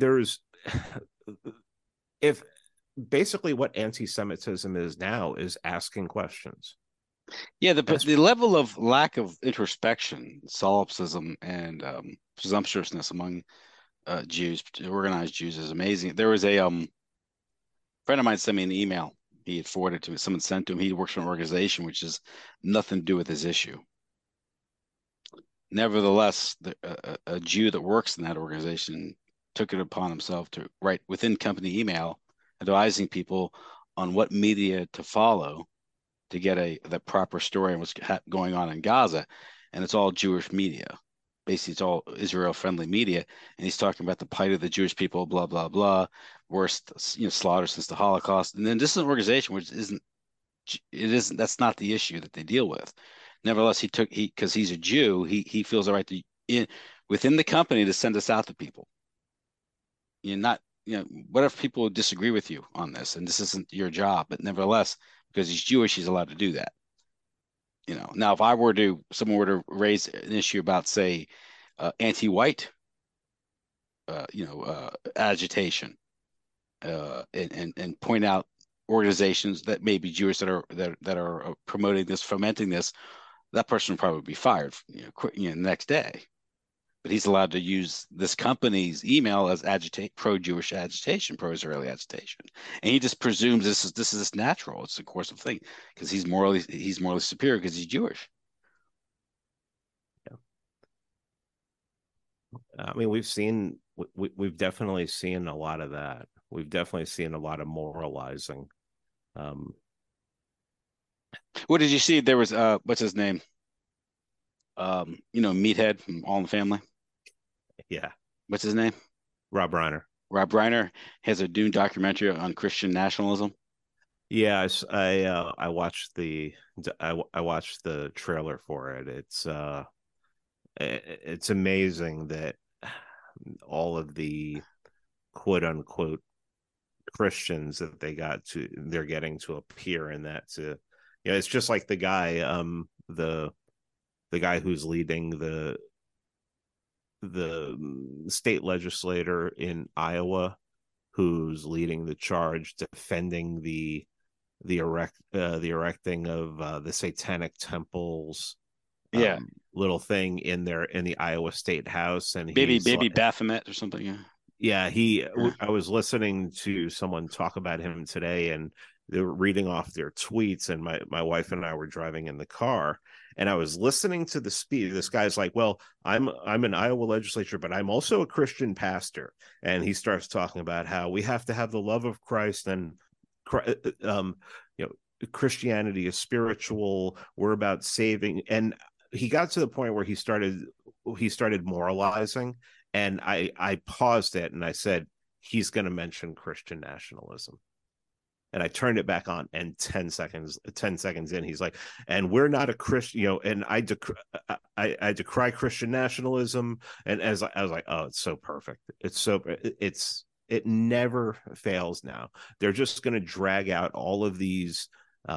[SPEAKER 6] basically what anti-Semitism is now is asking questions.
[SPEAKER 5] Yeah, the level of lack of introspection, solipsism, and presumptuousness among Jews, organized Jews, is amazing. There was a friend of mine sent me an email. He had forwarded to me. Someone sent to him. He works for an organization which has nothing to do with his issue. Nevertheless, a Jew that works in that organization took it upon himself to write within company email advising people on what media to follow to get the proper story on what's going on in Gaza. And it's all Jewish media. Basically, it's all Israel-friendly media. And he's talking about the plight of the Jewish people, blah, blah, blah, worst slaughter since the Holocaust. And then this is an organization which that's not the issue that they deal with. Nevertheless, because he's a Jew, he feels the right to, within the company, to send us out to people. What if people disagree with you on this and this isn't your job? But nevertheless, because he's Jewish, he's allowed to do that. Now if someone were to raise an issue about, say, anti-white, agitation, and point out organizations that may be Jewish that are promoting this, fomenting this, that person would probably be fired, the next day. But he's allowed to use this company's email as pro-Jewish agitation, pro-Israeli agitation, and he just presumes this is natural. It's a course of thing because he's morally superior because he's Jewish.
[SPEAKER 6] Yeah, I mean, we've definitely seen a lot of that. We've definitely seen a lot of moralizing.
[SPEAKER 5] What did you see? There was what's his name? Meathead from All in the Family.
[SPEAKER 6] Yeah.
[SPEAKER 5] What's his name?
[SPEAKER 6] Rob Reiner.
[SPEAKER 5] Rob Reiner has a Dune documentary on Christian nationalism.
[SPEAKER 6] Yes, I watched the trailer for it. It's amazing that all of the quote unquote Christians that they're getting to appear in that. It's just like the guy the guy who's leading the state legislator in Iowa, who's leading the charge defending the erecting of the Satanic Temples, little thing in the Iowa State House, and
[SPEAKER 5] baby Baphomet or something.
[SPEAKER 6] Yeah, I was listening to someone talk about him today, and they were reading off their tweets, and my wife and I were driving in the car, and I was listening to the speech. This guy's like, well, I'm an Iowa legislature, but I'm also a Christian pastor. And he starts talking about how we have to have the love of Christ and you know, Christianity is spiritual. We're about saving. And he got to the point where he started moralizing, and I paused it and I said, he's going to mention Christian nationalism. And I turned it back on, and 10 seconds in, he's like, and we're not a Christian, you know, and I decry Christian nationalism. And I was like, oh, it's so perfect. It never fails now. They're just going to drag out all of these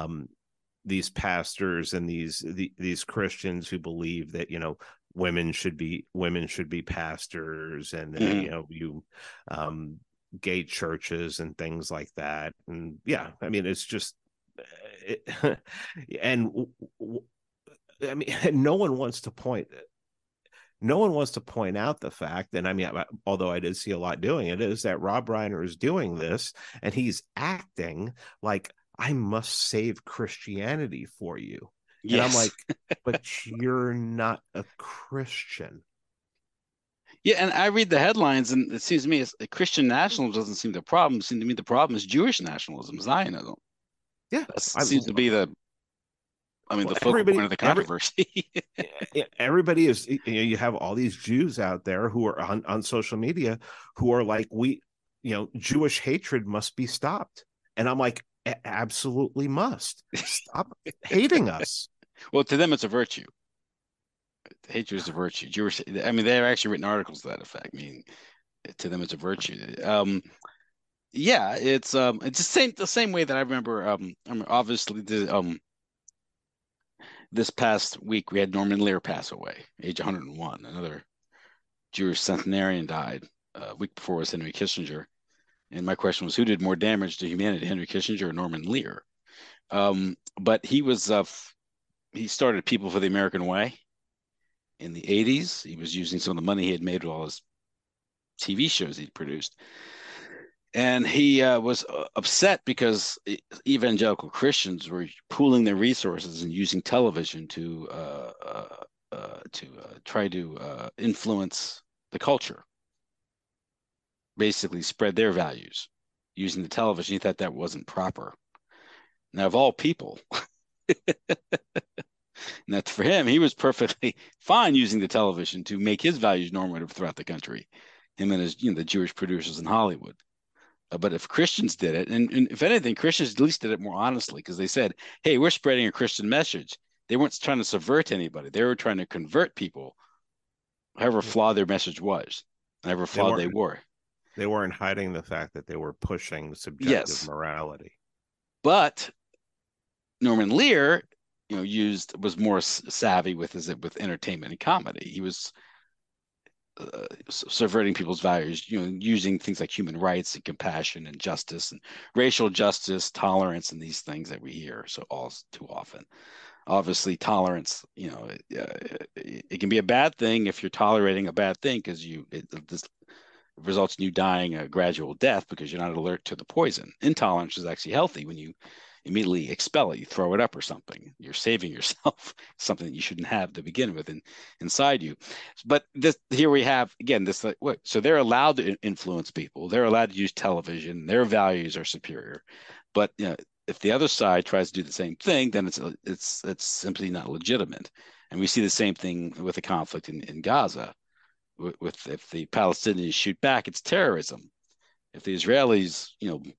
[SPEAKER 6] pastors and these Christians who believe that, you know, women should be pastors, and you know, gay churches and things like that. And yeah, I mean, it's just and I mean, no one wants to point out the fact, and I mean, although I did see a lot doing it, is that Rob Reiner is doing this and he's acting like, I must save Christianity for you. Yes. And I'm like, but you're not a Christian.
[SPEAKER 5] Yeah, and I read the headlines, and it seems to me Christian nationalism doesn't seem the problem. It seems to me the problem is Jewish nationalism, Zionism. Yeah, that seems to be the focal point of the controversy.
[SPEAKER 6] Everybody is, you know, you have all these Jews out there who are on social media who are like, Jewish hatred must be stopped. And I'm like, absolutely must. Stop hating us.
[SPEAKER 5] Well, to them, it's a virtue. Hatred is a virtue. Jewish, I mean, they've actually written articles to that effect. I mean, to them, it's a virtue. Yeah, it's the same way that I remember. Obviously, this past week we had Norman Lear pass away, age 101. Another Jewish centenarian died a week before was Henry Kissinger. And my question was, who did more damage to humanity, Henry Kissinger or Norman Lear? But he started People for the American Way in the 80s. He was using some of the money he had made with all his TV shows he'd produced. And he was upset because evangelical Christians were pooling their resources and using television to try to influence the culture, basically spread their values using the television. He thought that wasn't proper. Now, of all people, now for him, he was perfectly fine using the television to make his values normative throughout the country, him and his, the Jewish producers in Hollywood. But if Christians did it, and if anything, Christians at least did it more honestly, because they said, hey, we're spreading a Christian message. They weren't trying to subvert anybody. They were trying to convert people, however flawed their message was, however flawed they were.
[SPEAKER 6] They weren't hiding the fact that they were pushing subjective morality.
[SPEAKER 5] But Norman Lear, was more savvy with entertainment and comedy. He was subverting people's values, using things like human rights and compassion and justice and racial justice, tolerance, and these things that we hear all too often. Obviously, tolerance, it can be a bad thing if you're tolerating a bad thing, because this results in you dying a gradual death because you're not alert to the poison. Intolerance is actually healthy when you immediately expel it, you throw it up or something. You're saving yourself something that you shouldn't have to begin with inside you. But here we have again this. So they're allowed to influence people. They're allowed to use television. Their values are superior. But if the other side tries to do the same thing, then it's simply not legitimate. And we see the same thing with the conflict in Gaza. With if the Palestinians shoot back, it's terrorism. If the Israelis,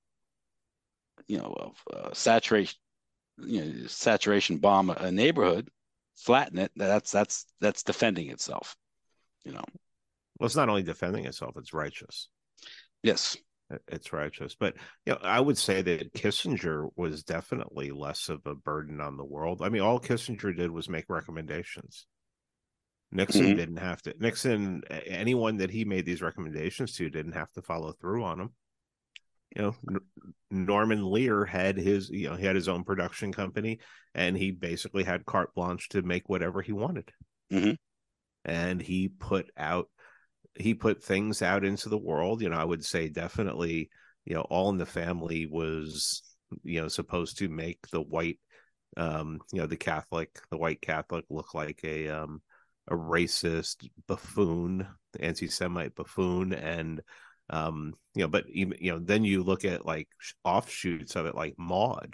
[SPEAKER 5] saturation bomb a neighborhood, flatten it, that's defending itself. Well,
[SPEAKER 6] it's not only defending itself, it's righteous.
[SPEAKER 5] Yes,
[SPEAKER 6] it's righteous. But I would say that Kissinger was definitely less of a burden on the world. I mean, all Kissinger did was make recommendations. Nixon didn't have to. Nixon, anyone that he made these recommendations to, didn't have to follow through on them. Norman Lear had his, he had his own production company, and he basically had carte blanche to make whatever he wanted.
[SPEAKER 5] Mm-hmm.
[SPEAKER 6] And he put things out into the world. I would say definitely, All in the Family was, supposed to make the white, the white Catholic look like a racist buffoon, anti-Semite buffoon, and But even, then you look at like offshoots of it, like Maud,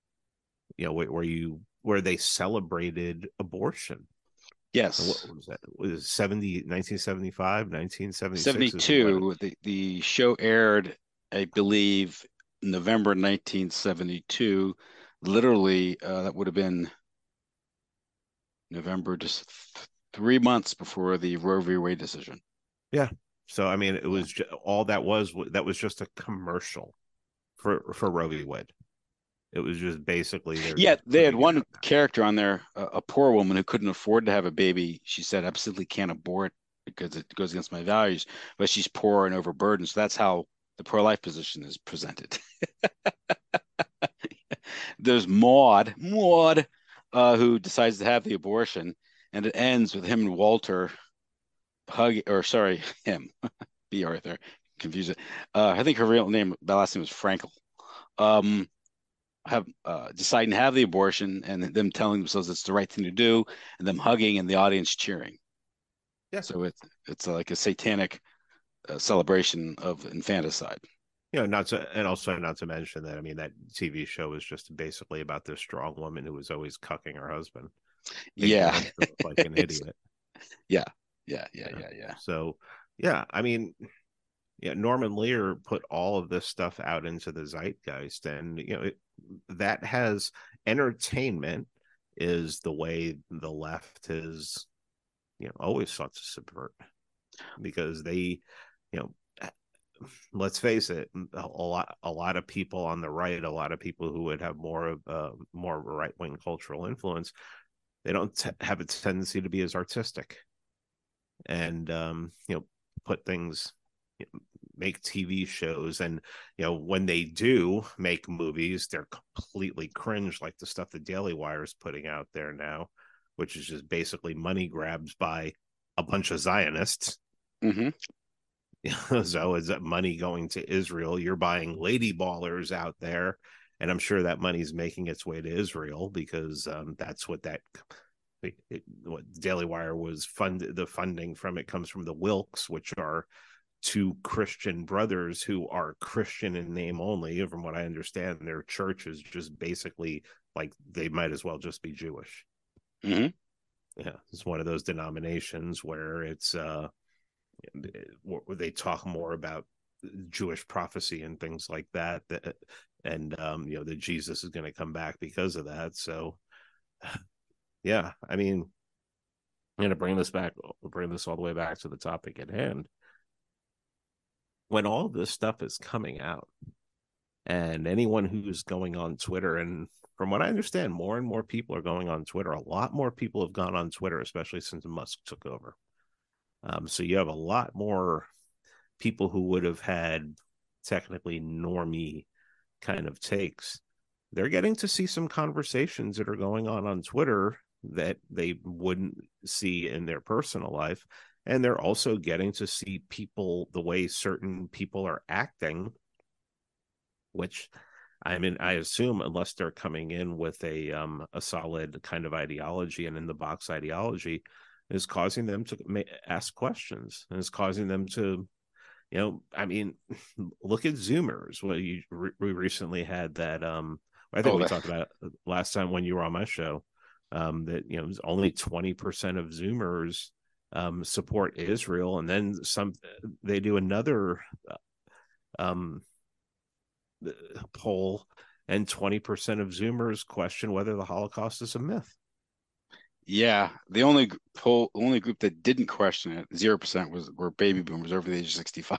[SPEAKER 6] where they celebrated abortion.
[SPEAKER 5] Yes.
[SPEAKER 6] And what was that? It was 1975, 1976?
[SPEAKER 5] 72. The show aired, I believe, November 1972. Literally, that would have been November, just 3 months before the Roe v. Wade decision.
[SPEAKER 6] Yeah. So I mean, it was all that was just a commercial for Roe v. Wade. It was just basically
[SPEAKER 5] they had one character on there, a poor woman who couldn't afford to have a baby. She said, absolutely can't abort because it goes against my values, but she's poor and overburdened. So that's how the pro-life position is presented. There's Maud, who decides to have the abortion, and it ends with him and Walter him, B. Arthur, confuse it. I think her last name was Frankel. Have deciding to have the abortion, and them telling themselves it's the right thing to do, and them hugging and the audience cheering.
[SPEAKER 6] Yeah.
[SPEAKER 5] So it's like a satanic celebration of infanticide.
[SPEAKER 6] Not to mention that, I mean, that TV show was just basically about this strong woman who was always cucking her husband.
[SPEAKER 5] Yeah.
[SPEAKER 6] Like an idiot.
[SPEAKER 5] Yeah.
[SPEAKER 6] So, yeah, I mean, Norman Lear put all of this stuff out into the zeitgeist, and that has entertainment is the way the left has always sought to subvert, because they let's face it, a lot of people on the right, a lot of people who would have more of a right-wing cultural influence, they don't have a tendency to be as artistic and put things, make TV shows, and when they do make movies, they're completely cringe, like the stuff the Daily Wire is putting out there now, which is just basically money grabs by a bunch of Zionists.
[SPEAKER 5] Mm-hmm.
[SPEAKER 6] So is that money going to Israel? You're buying lady ballers out there, and I'm sure that money's making its way to Israel, because that's what what Daily Wire was funded. The funding from it comes from the Wilks, which are two Christian brothers who are Christian in name only. From what I understand, their church is just basically like they might as well just be Jewish.
[SPEAKER 5] Mm-hmm.
[SPEAKER 6] Yeah, it's one of those denominations where it's where they talk more about Jewish prophecy and things like that, and that Jesus is going to come back because of that. So, yeah, I mean, I'm going to bring this all the way back to the topic at hand. When all this stuff is coming out, and anyone who's going on Twitter, and from what I understand, more and more people are going on Twitter. A lot more people have gone on Twitter, especially since Musk took over. So you have a lot more people who would have had technically normie kind of takes. They're getting to see some conversations that are going on Twitter that they wouldn't see in their personal life. And they're also getting to see people, the way certain people are acting, which, I mean, I assume, unless they're coming in with a solid kind of ideology, and in the box ideology, is causing them to ask questions, and is causing them to, I mean, look at Zoomers. Well, we recently had that. I think we talked about it last time when you were on my show. That only 20% of Zoomers support Israel, and then some. They do another poll, and 20% of Zoomers question whether the Holocaust is a myth.
[SPEAKER 5] Yeah, the only group that didn't question it, 0%, were baby boomers over the age of 65.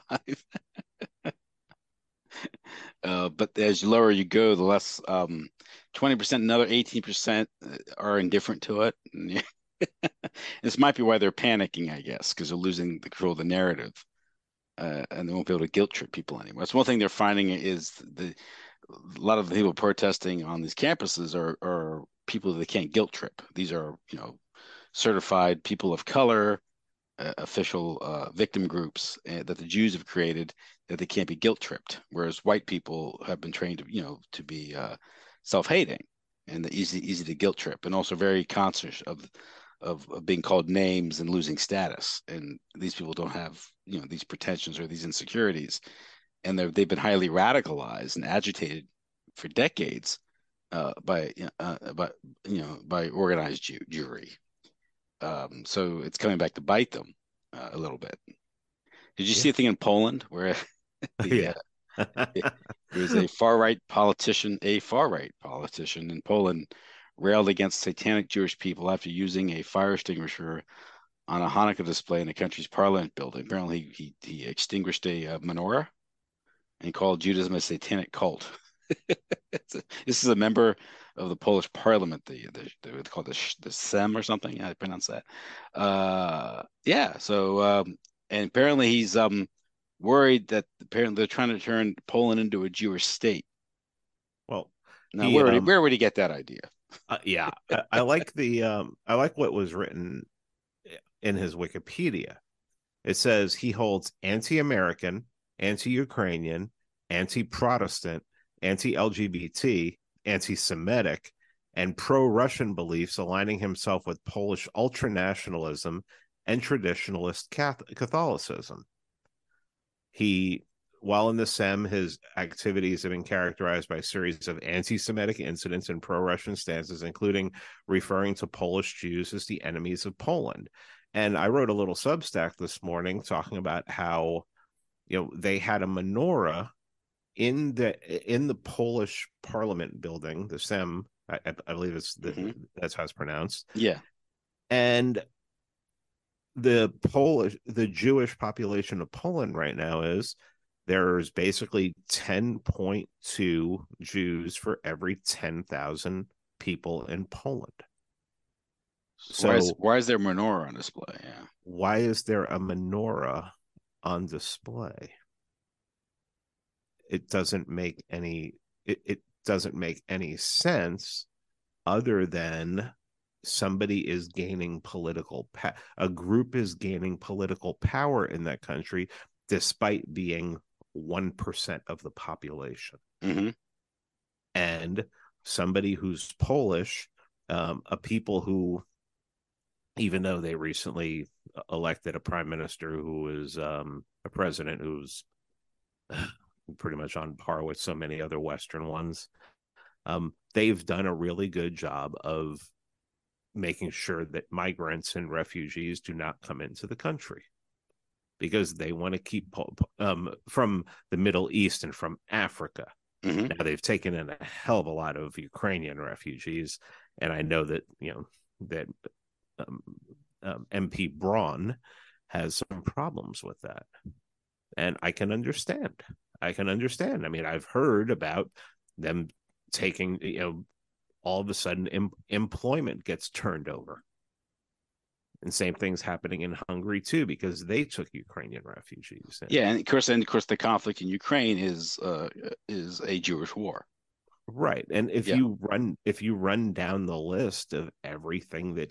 [SPEAKER 5] But as lower you go, the less 20%, another 18% are indifferent to it. This might be why they're panicking, I guess, because they're losing the control of the narrative, and they won't be able to guilt trip people anymore. That's one thing they're finding is a lot of the people protesting on these campuses are people that they can't guilt trip. These are, certified people of color, official victim groups that the Jews have created, that they can't be guilt tripped. Whereas white people have been trained to be self-hating and easy to guilt trip, and also very conscious of of being called names and losing status. And these people don't have, these pretensions or these insecurities, and they've been highly radicalized and agitated for decades by organized Jewry. So it's coming back to bite them a little bit. Did you see a thing in Poland where there was a far right politician in Poland railed against satanic Jewish people after using a fire extinguisher on a Hanukkah display in the country's parliament building. Apparently, he extinguished a menorah and called Judaism a satanic cult. This is a member of the Polish parliament. They called the Sejm or something. I pronounce that. So and apparently he's worried that apparently they're trying to turn Poland into a Jewish state.
[SPEAKER 6] Well,
[SPEAKER 5] now where would he get that idea?
[SPEAKER 6] I like I like what was written in his Wikipedia. It says he holds anti-American, anti-Ukrainian, anti-Protestant, anti-LGBT, anti-Semitic, and pro-Russian beliefs, aligning himself with Polish ultranationalism and traditionalist Catholicism. While in the Sejm, his activities have been characterized by a series of anti-Semitic incidents and pro-Russian stances, including referring to Polish Jews as the enemies of Poland. And I wrote a little Substack this morning talking about how, they had a menorah in the Polish Parliament building, the Sejm. I believe that's how it's pronounced.
[SPEAKER 5] Yeah,
[SPEAKER 6] and the Jewish population of Poland right now there's basically 10.2 Jews for every 10,000 people in Poland.
[SPEAKER 5] So why is there a menorah on display? Yeah.
[SPEAKER 6] Why is there a menorah on display? It doesn't make any sense other than somebody is gaining a group is gaining political power in that country despite being 1% of the population.
[SPEAKER 5] Mm-hmm.
[SPEAKER 6] And somebody who's Polish, a people who, even though they recently elected a prime minister who is a president who's pretty much on par with so many other Western ones, they've done a really good job of making sure that migrants and refugees do not come into the country, because they want to keep from the Middle East and from Africa.
[SPEAKER 5] Mm-hmm.
[SPEAKER 6] Now they've taken in a hell of a lot of Ukrainian refugees, and I know that MP Braun has some problems with that, and I can understand. I mean, I've heard about them taking, all of a sudden employment gets turned over. And same thing's happening in Hungary too, because they took Ukrainian refugees.
[SPEAKER 5] And of course, the conflict in Ukraine is a Jewish war,
[SPEAKER 6] right? And if you run down the list of everything that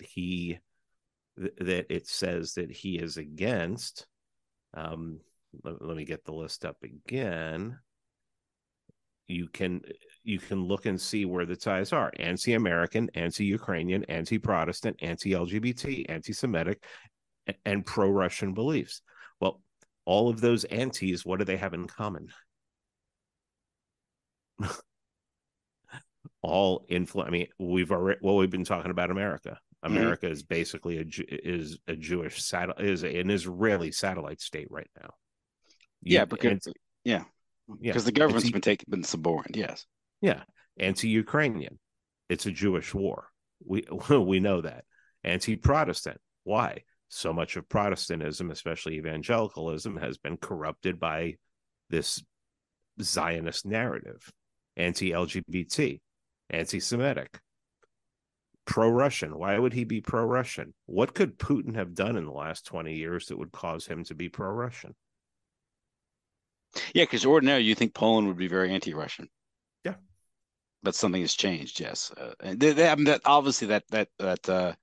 [SPEAKER 6] it says that he is against, let me get the list up again. You can look and see where the ties are: anti-American, anti-Ukrainian, anti-Protestant, anti-LGBT, anti-Semitic, and pro-Russian beliefs. Well, all of those antis, what do they have in common? I mean, we've been talking about America. America is basically is a Jewish is an Israeli satellite state right now.
[SPEAKER 5] Because the government's been suborned. Yes.
[SPEAKER 6] Yeah. Anti-Ukrainian. It's a Jewish war. We know that. Anti-Protestant. Why? So much of Protestantism, especially evangelicalism, has been corrupted by this Zionist narrative. Anti-LGBT. Anti-Semitic. Pro-Russian. Why would he be pro-Russian? What could Putin have done in the last 20 years that would cause him to be pro-Russian?
[SPEAKER 5] Yeah, because ordinarily you think Poland would be very anti-Russian.
[SPEAKER 6] Yeah,
[SPEAKER 5] but something has changed. Yes, and I mean, that obviously the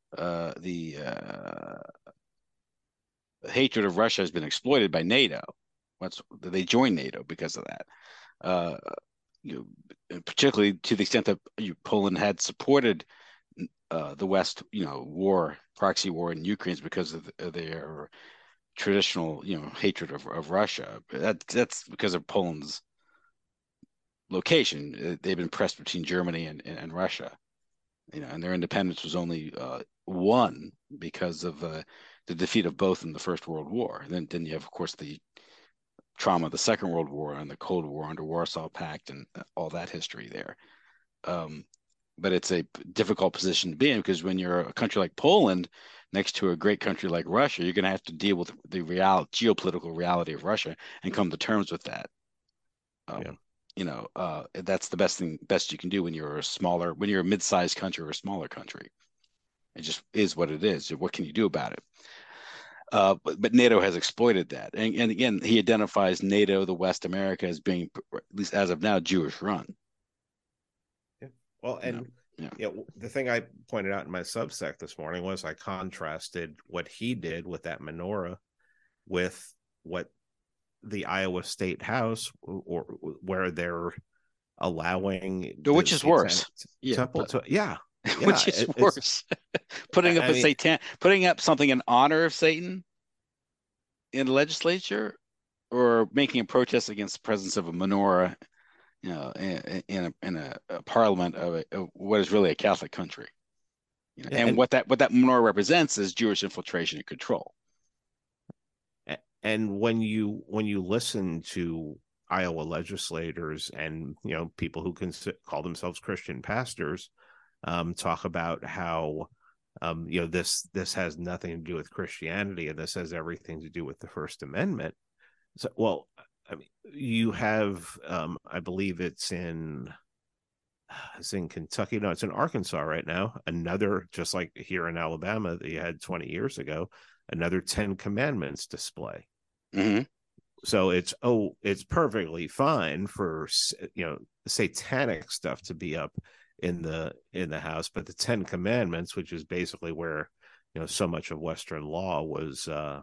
[SPEAKER 5] hatred of Russia has been exploited by NATO. They joined NATO because of that. Particularly to the extent that Poland had supported the West, proxy war in Ukraine is because of their traditional, hatred of Russia. That's because of Poland's location. They've been pressed between Germany and Russia, and their independence was only won because of the defeat of both in the First World War. And then you have, of course, the trauma of the Second World War and the Cold War under Warsaw Pact and all that history there. But it's a difficult position to be in, because when you're a country like Poland next to a great country like Russia, you're going to have to deal with the geopolitical reality of Russia and come to terms with that. That's the best you can do when you're a mid-sized country or a smaller country. It just is what it is. What can you do about it? But NATO has exploited that. And again, he identifies NATO, the West America, as being, at least as of now, Jewish run.
[SPEAKER 6] Well, and the thing I pointed out in my Substack this morning was I contrasted what he did with that menorah with what the Iowa State House, or where they're allowing,
[SPEAKER 5] which is worse.
[SPEAKER 6] Temple to,
[SPEAKER 5] which is worse. putting up something in honor of Satan in the legislature, or making a protest against the presence of a menorah, in a parliament of what is really a Catholic country, and what that menorah represents is Jewish infiltration and control.
[SPEAKER 6] And when you listen to Iowa legislators and people who can call themselves Christian pastors, talk about how this has nothing to do with Christianity, and this has everything to do with the First Amendment. So, well, I mean, you have, I believe it's in Kentucky. No, it's in Arkansas right now. Another, just like here in Alabama that you had 20 years ago, another 10 Commandments display.
[SPEAKER 5] Mm-hmm.
[SPEAKER 6] So it's perfectly fine for satanic stuff to be up in the house, but the 10 Commandments, which is basically where so much of Western law was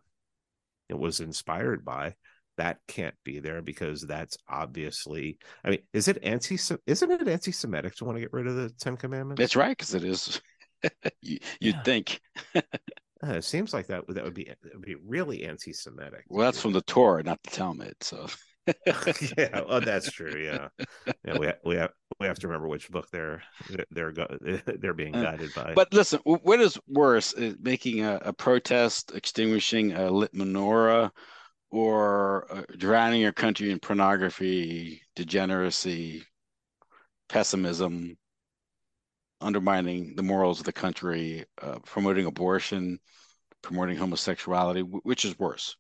[SPEAKER 6] inspired by, that can't be there, because that's obviously, I mean, isn't it anti-Semitic to want to get rid of the 10 Commandments?
[SPEAKER 5] That's right, because it is. You'd think.
[SPEAKER 6] It seems like that would be really anti-Semitic.
[SPEAKER 5] Well, that's from the Torah, not the Talmud. So.
[SPEAKER 6] Yeah, well, that's true. Yeah, we have to remember which book they're being guided by.
[SPEAKER 5] But listen, what is worse, is making a protest, extinguishing a lit menorah, or drowning your country in pornography, degeneracy, pessimism, undermining the morals of the country, promoting abortion, promoting homosexuality? Which is worse?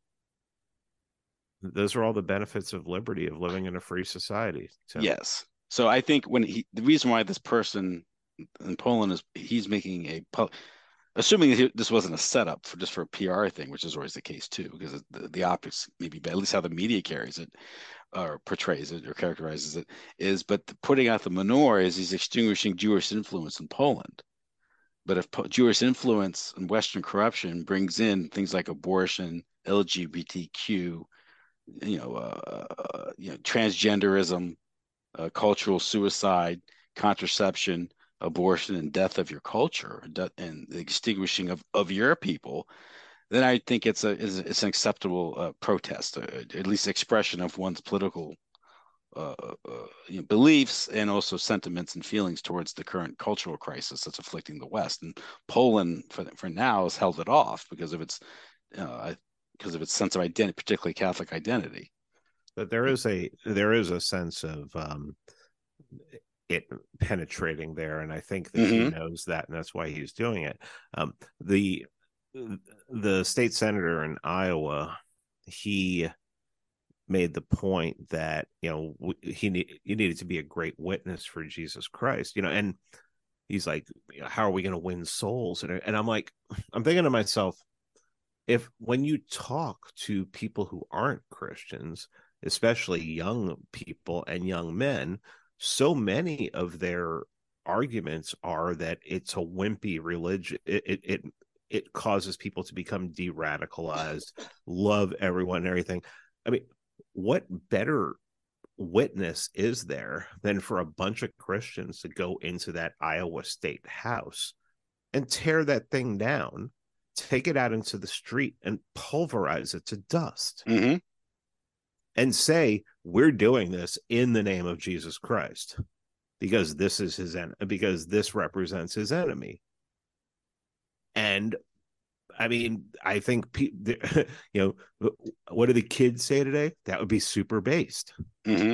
[SPEAKER 6] Those are all the benefits of liberty, of living in a free society. So.
[SPEAKER 5] Yes. So I think the reason why this person in Poland is, he's making assuming this wasn't a setup for a PR thing, which is always the case too, because the optics may be bad, at least how the media carries it, or portrays it, or characterizes it, is, but putting out the menorah is he's extinguishing Jewish influence in Poland. But if Jewish influence and Western corruption brings in things like abortion, LGBTQ, transgenderism, cultural suicide, contraception, abortion, and death of your culture, and the extinguishing of your people, then I think it's an acceptable protest, at least expression of one's political beliefs, and also sentiments and feelings towards the current cultural crisis that's afflicting the West. And Poland, for now, has held it off because of its sense of identity, particularly Catholic identity.
[SPEAKER 6] But there is a sense of it penetrating there, and I think that he knows that, and that's why he's doing it. The state senator in Iowa, he made the point that you needed to be a great witness for Jesus Christ, and he's like, how are we going to win souls? And I'm like, I'm thinking to myself, if when you talk to people who aren't Christians, especially young people and young men, so many of their arguments are that it's a wimpy religion. It causes people to become de-radicalized, love everyone and everything. I mean, what better witness is there than for a bunch of Christians to go into that Iowa State House and tear that thing down, take it out into the street and pulverize it to dust.
[SPEAKER 5] Mm-hmm.
[SPEAKER 6] And say, we're doing this in the name of Jesus Christ because this is because this represents his enemy. And I mean, I think what do the kids say today? That would be super based.
[SPEAKER 5] Mm-hmm.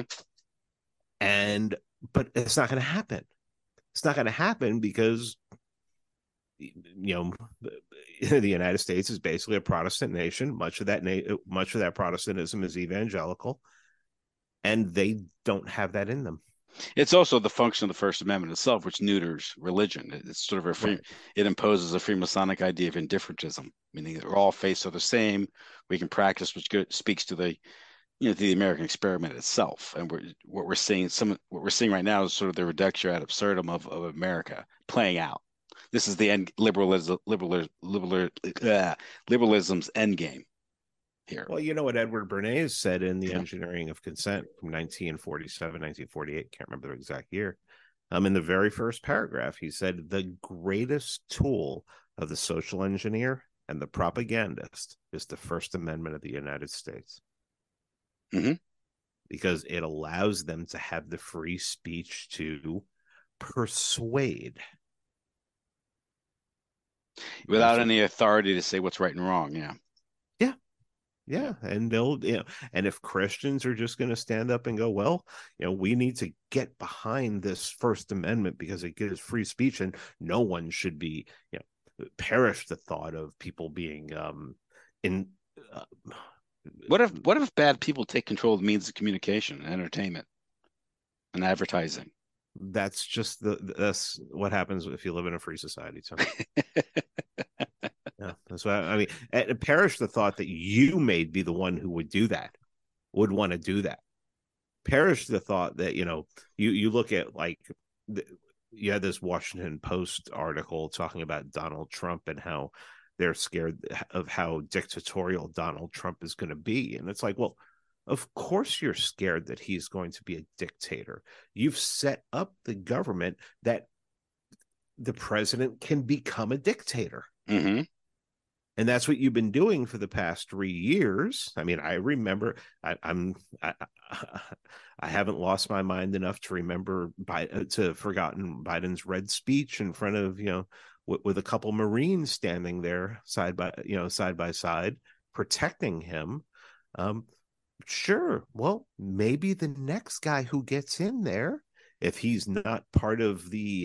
[SPEAKER 6] But it's not going to happen. It's not going to happen because the United States is basically a Protestant nation. Much of that Protestantism is evangelical, and they don't have that in them.
[SPEAKER 5] It's also the function of the First Amendment itself, which neuters religion. It's sort of it imposes a Freemasonic idea of indifferentism, meaning that we're all faiths are the same. We can practice, which speaks to the the American experiment itself. And what we're seeing right now is sort of the reductio ad absurdum of America playing out. This is the end liberalism's end game here.
[SPEAKER 6] Well, you know what Edward Bernays said in The Engineering of Consent from 1947, 1948, can't remember the exact year. In the very first paragraph, he said, the greatest tool of the social engineer and the propagandist is the First Amendment of the United States.
[SPEAKER 5] Mm-hmm.
[SPEAKER 6] Because it allows them to have the free speech to persuade.
[SPEAKER 5] Without any authority to say what's right and wrong, yeah.
[SPEAKER 6] Yeah, and they'll, and if Christians are just going to stand up and go, well, we need to get behind this First Amendment because it gives free speech, and no one should be, perish the thought of people being
[SPEAKER 5] What if bad people take control of the means of communication and entertainment and advertising?
[SPEAKER 6] That's what happens if you live in a free society. So. Yeah, that's what I mean. Perish the thought that you may be the one who would want to do that. Perish the thought that you look at you had this Washington Post article talking about Donald Trump and how they're scared of how dictatorial Donald Trump is going to be, and it's like, well, of course you're scared that he's going to be a dictator. You've set up the government that the president can become a dictator.
[SPEAKER 5] Mm-hmm.
[SPEAKER 6] And that's what you've been doing for the past 3 years. I mean, I remember I haven't lost my mind enough to remember forgotten Biden's red speech in front of, with a couple Marines standing there side by side, protecting him. Sure. Well, maybe the next guy who gets in there, if he's not part of the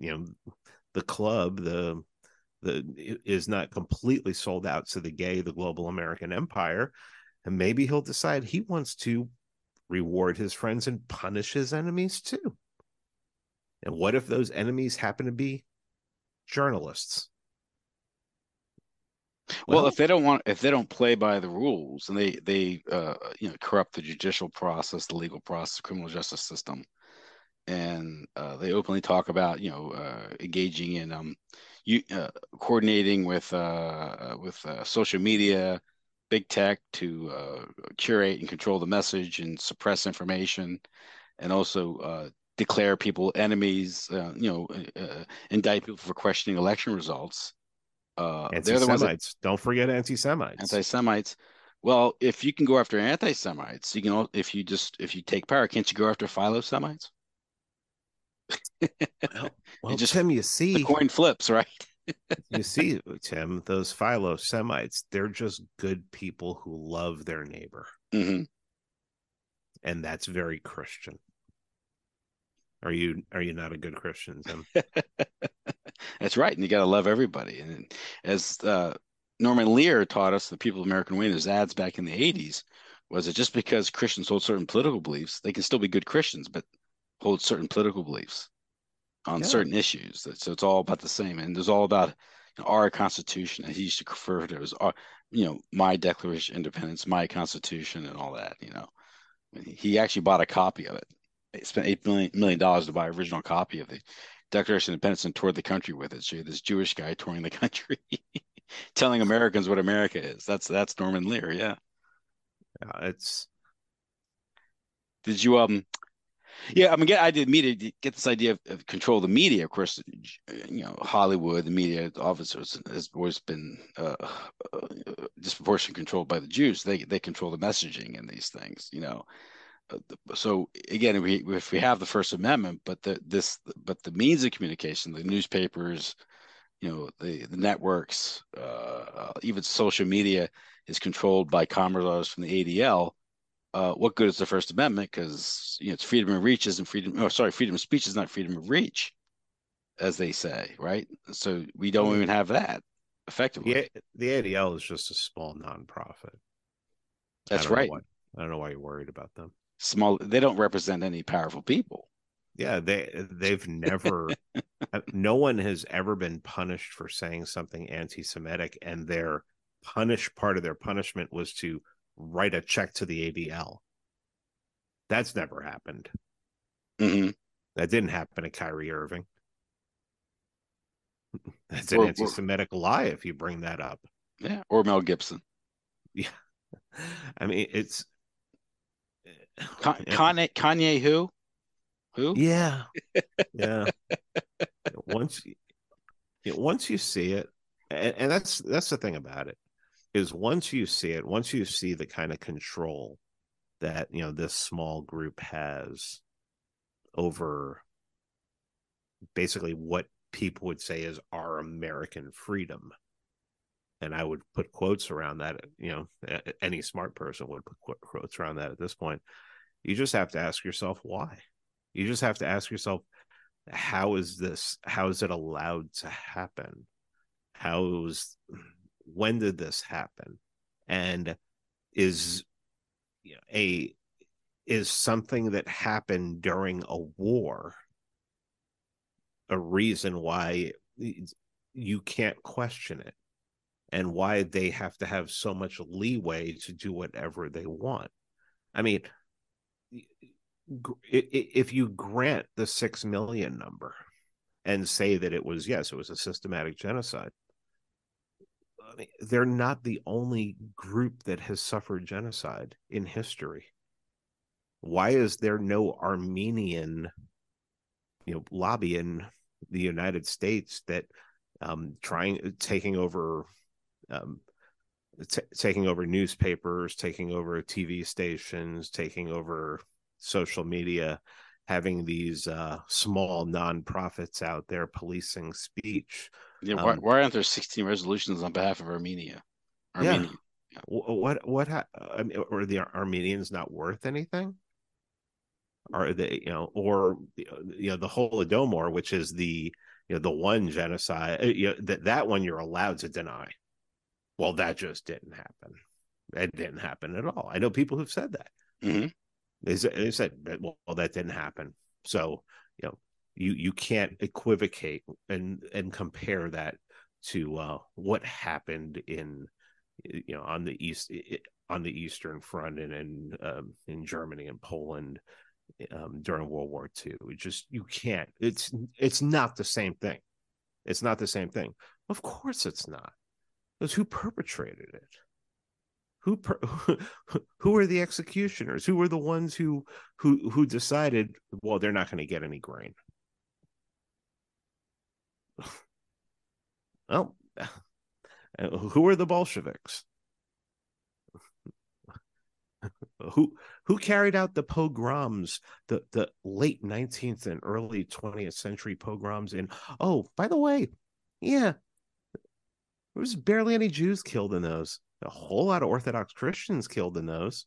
[SPEAKER 6] club, is not completely sold out to the global American empire, and maybe he'll decide he wants to reward his friends and punish his enemies too. And what if those enemies happen to be journalists?
[SPEAKER 5] Well, if they don't play by the rules, and they corrupt the judicial process, the legal process, the criminal justice system, and they openly talk about engaging in coordinating with social media, big tech to curate and control the message and suppress information, and also declare people enemies, indict people for questioning election results.
[SPEAKER 6] Anti-Semites. The ones don't forget anti-Semites.
[SPEAKER 5] Anti-Semites. Well, if you can go after anti-Semites, you can. If you take power, can't you go after philo-Semites?
[SPEAKER 6] well, Tim, you see,
[SPEAKER 5] the coin flips, right?
[SPEAKER 6] You see, Tim, those philo-Semites, they're just good people who love their neighbor.
[SPEAKER 5] Mm-hmm.
[SPEAKER 6] And that's very Christian. Are you not a good Christian, Tim?
[SPEAKER 5] That's right. And you got to love everybody. And as Norman Lear taught us, the People of American Way in his ads back in the 80s, was that just because Christians hold certain political beliefs, they can still be good Christians, but hold certain political beliefs on certain issues. So it's all about the same. And it's all about our Constitution. And he used to refer to it as, my Declaration of Independence, my Constitution, and all that. He actually bought a copy of it. He spent $8 million to buy an original copy of the Declaration of Independence and toured the country with it. So you have this Jewish guy touring the country, telling Americans what America is. That's Norman Lear. Yeah.
[SPEAKER 6] It's.
[SPEAKER 5] Did you Yeah, I mean, get idea of media, get this idea of control of the media. Of course, Hollywood, the media officers has always been disproportionately controlled by the Jews. They control the messaging in these things. So again, if we have the First Amendment, but the means of communication, the newspapers, the networks, even social media is controlled by commerce laws from the ADL. What good is the First Amendment? Because it's freedom of reach isn't freedom. Oh, sorry, freedom of speech is not freedom of reach, as they say, right? So we don't even have that effectively.
[SPEAKER 6] The ADL is just a small nonprofit.
[SPEAKER 5] That's right.
[SPEAKER 6] I don't know why you're worried about them.
[SPEAKER 5] Small. They don't represent any powerful people.
[SPEAKER 6] Yeah, they've never. No one has ever been punished for saying something anti-Semitic, and part of their punishment was to write a check to the ADL. That's never happened.
[SPEAKER 5] Mm-hmm.
[SPEAKER 6] That didn't happen to Kyrie Irving. That's an anti-Semitic lie if you bring that up.
[SPEAKER 5] Yeah, or Mel Gibson.
[SPEAKER 6] Yeah, I mean it's
[SPEAKER 5] Kanye who?
[SPEAKER 6] Yeah, yeah. Once you see it, and that's the thing about it, is once you see it, once you see the kind of control that this small group has over basically what people would say is our American freedom, and I would put quotes around that. Any smart person would put quotes around that at this point. You just have to ask yourself why. You just have to ask yourself, how is it allowed to happen? When did this happen? And is something that happened during a war a reason why you can't question it, and why they have to have so much leeway to do whatever they want? I mean, if you grant the 6 million number and say that it was a systematic genocide, I mean, they're not the only group that has suffered genocide in history. Why is there no Armenian lobby in the United States that taking over newspapers, taking over TV stations, taking over social media, having these small nonprofits out there policing speech?
[SPEAKER 5] Yeah, why aren't there 16 resolutions on behalf of Armenia?
[SPEAKER 6] Yeah. What are the Armenians not worth anything? Are they, or the Holodomor, which is the one genocide, that one you're allowed to deny. Well, that just didn't happen. It didn't happen at all. I know people who've said that.
[SPEAKER 5] Mm-hmm.
[SPEAKER 6] They said, well, that didn't happen. So, you can't equivocate and compare that to what happened on the Eastern Front and in Germany and Poland during World War II. You can't. It's not the same thing. It's not the same thing. Of course, it's not. Because who perpetrated it? Who are the executioners? Who are the ones who decided, well, they're not going to get any grain? Well, who are the Bolsheviks? Who carried out the pogroms, the late 19th and early 20th century pogroms oh, by the way, yeah, there was barely any Jews killed in those. A whole lot of Orthodox Christians killed in those.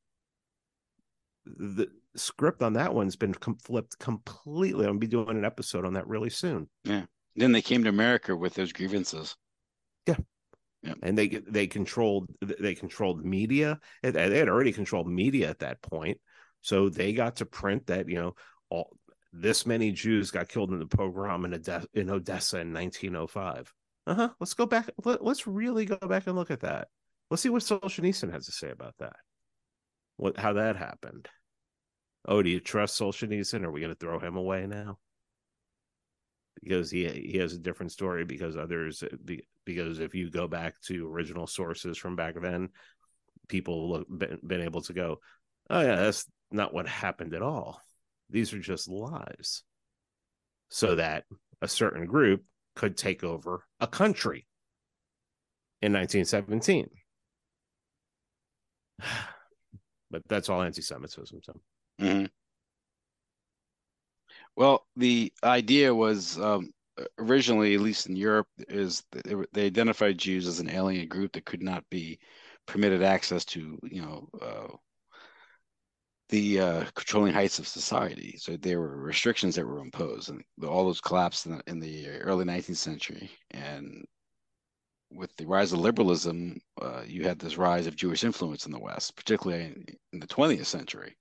[SPEAKER 6] The script on that one's been flipped completely. I'm going to be doing an episode on that really soon.
[SPEAKER 5] Yeah. Then they came to America with those grievances.
[SPEAKER 6] Yeah. Yeah. And they controlled media. They had already controlled media at that point. So they got to print that, this many Jews got killed in the pogrom in Odessa in 1905. Let's go back. Let's really go back and look at that. Let's see what Solzhenitsyn has to say about that. How that happened. Oh, do you trust Solzhenitsyn? Are we going to throw him away now? Because he has a different story because if you go back to original sources from back then, people been able to go, oh yeah, that's not what happened at all. These are just lies so that a certain group could take over a country in 1917. But that's all anti-Semitism. So.
[SPEAKER 5] Mm-hmm. Well, the idea was originally, at least in Europe, is they identified Jews as an alien group that could not be permitted access to, the controlling heights of society. So there were restrictions that were imposed, and all those collapsed in the early 19th century. And with the rise of liberalism, you had this rise of Jewish influence in the West, particularly in the 20th century.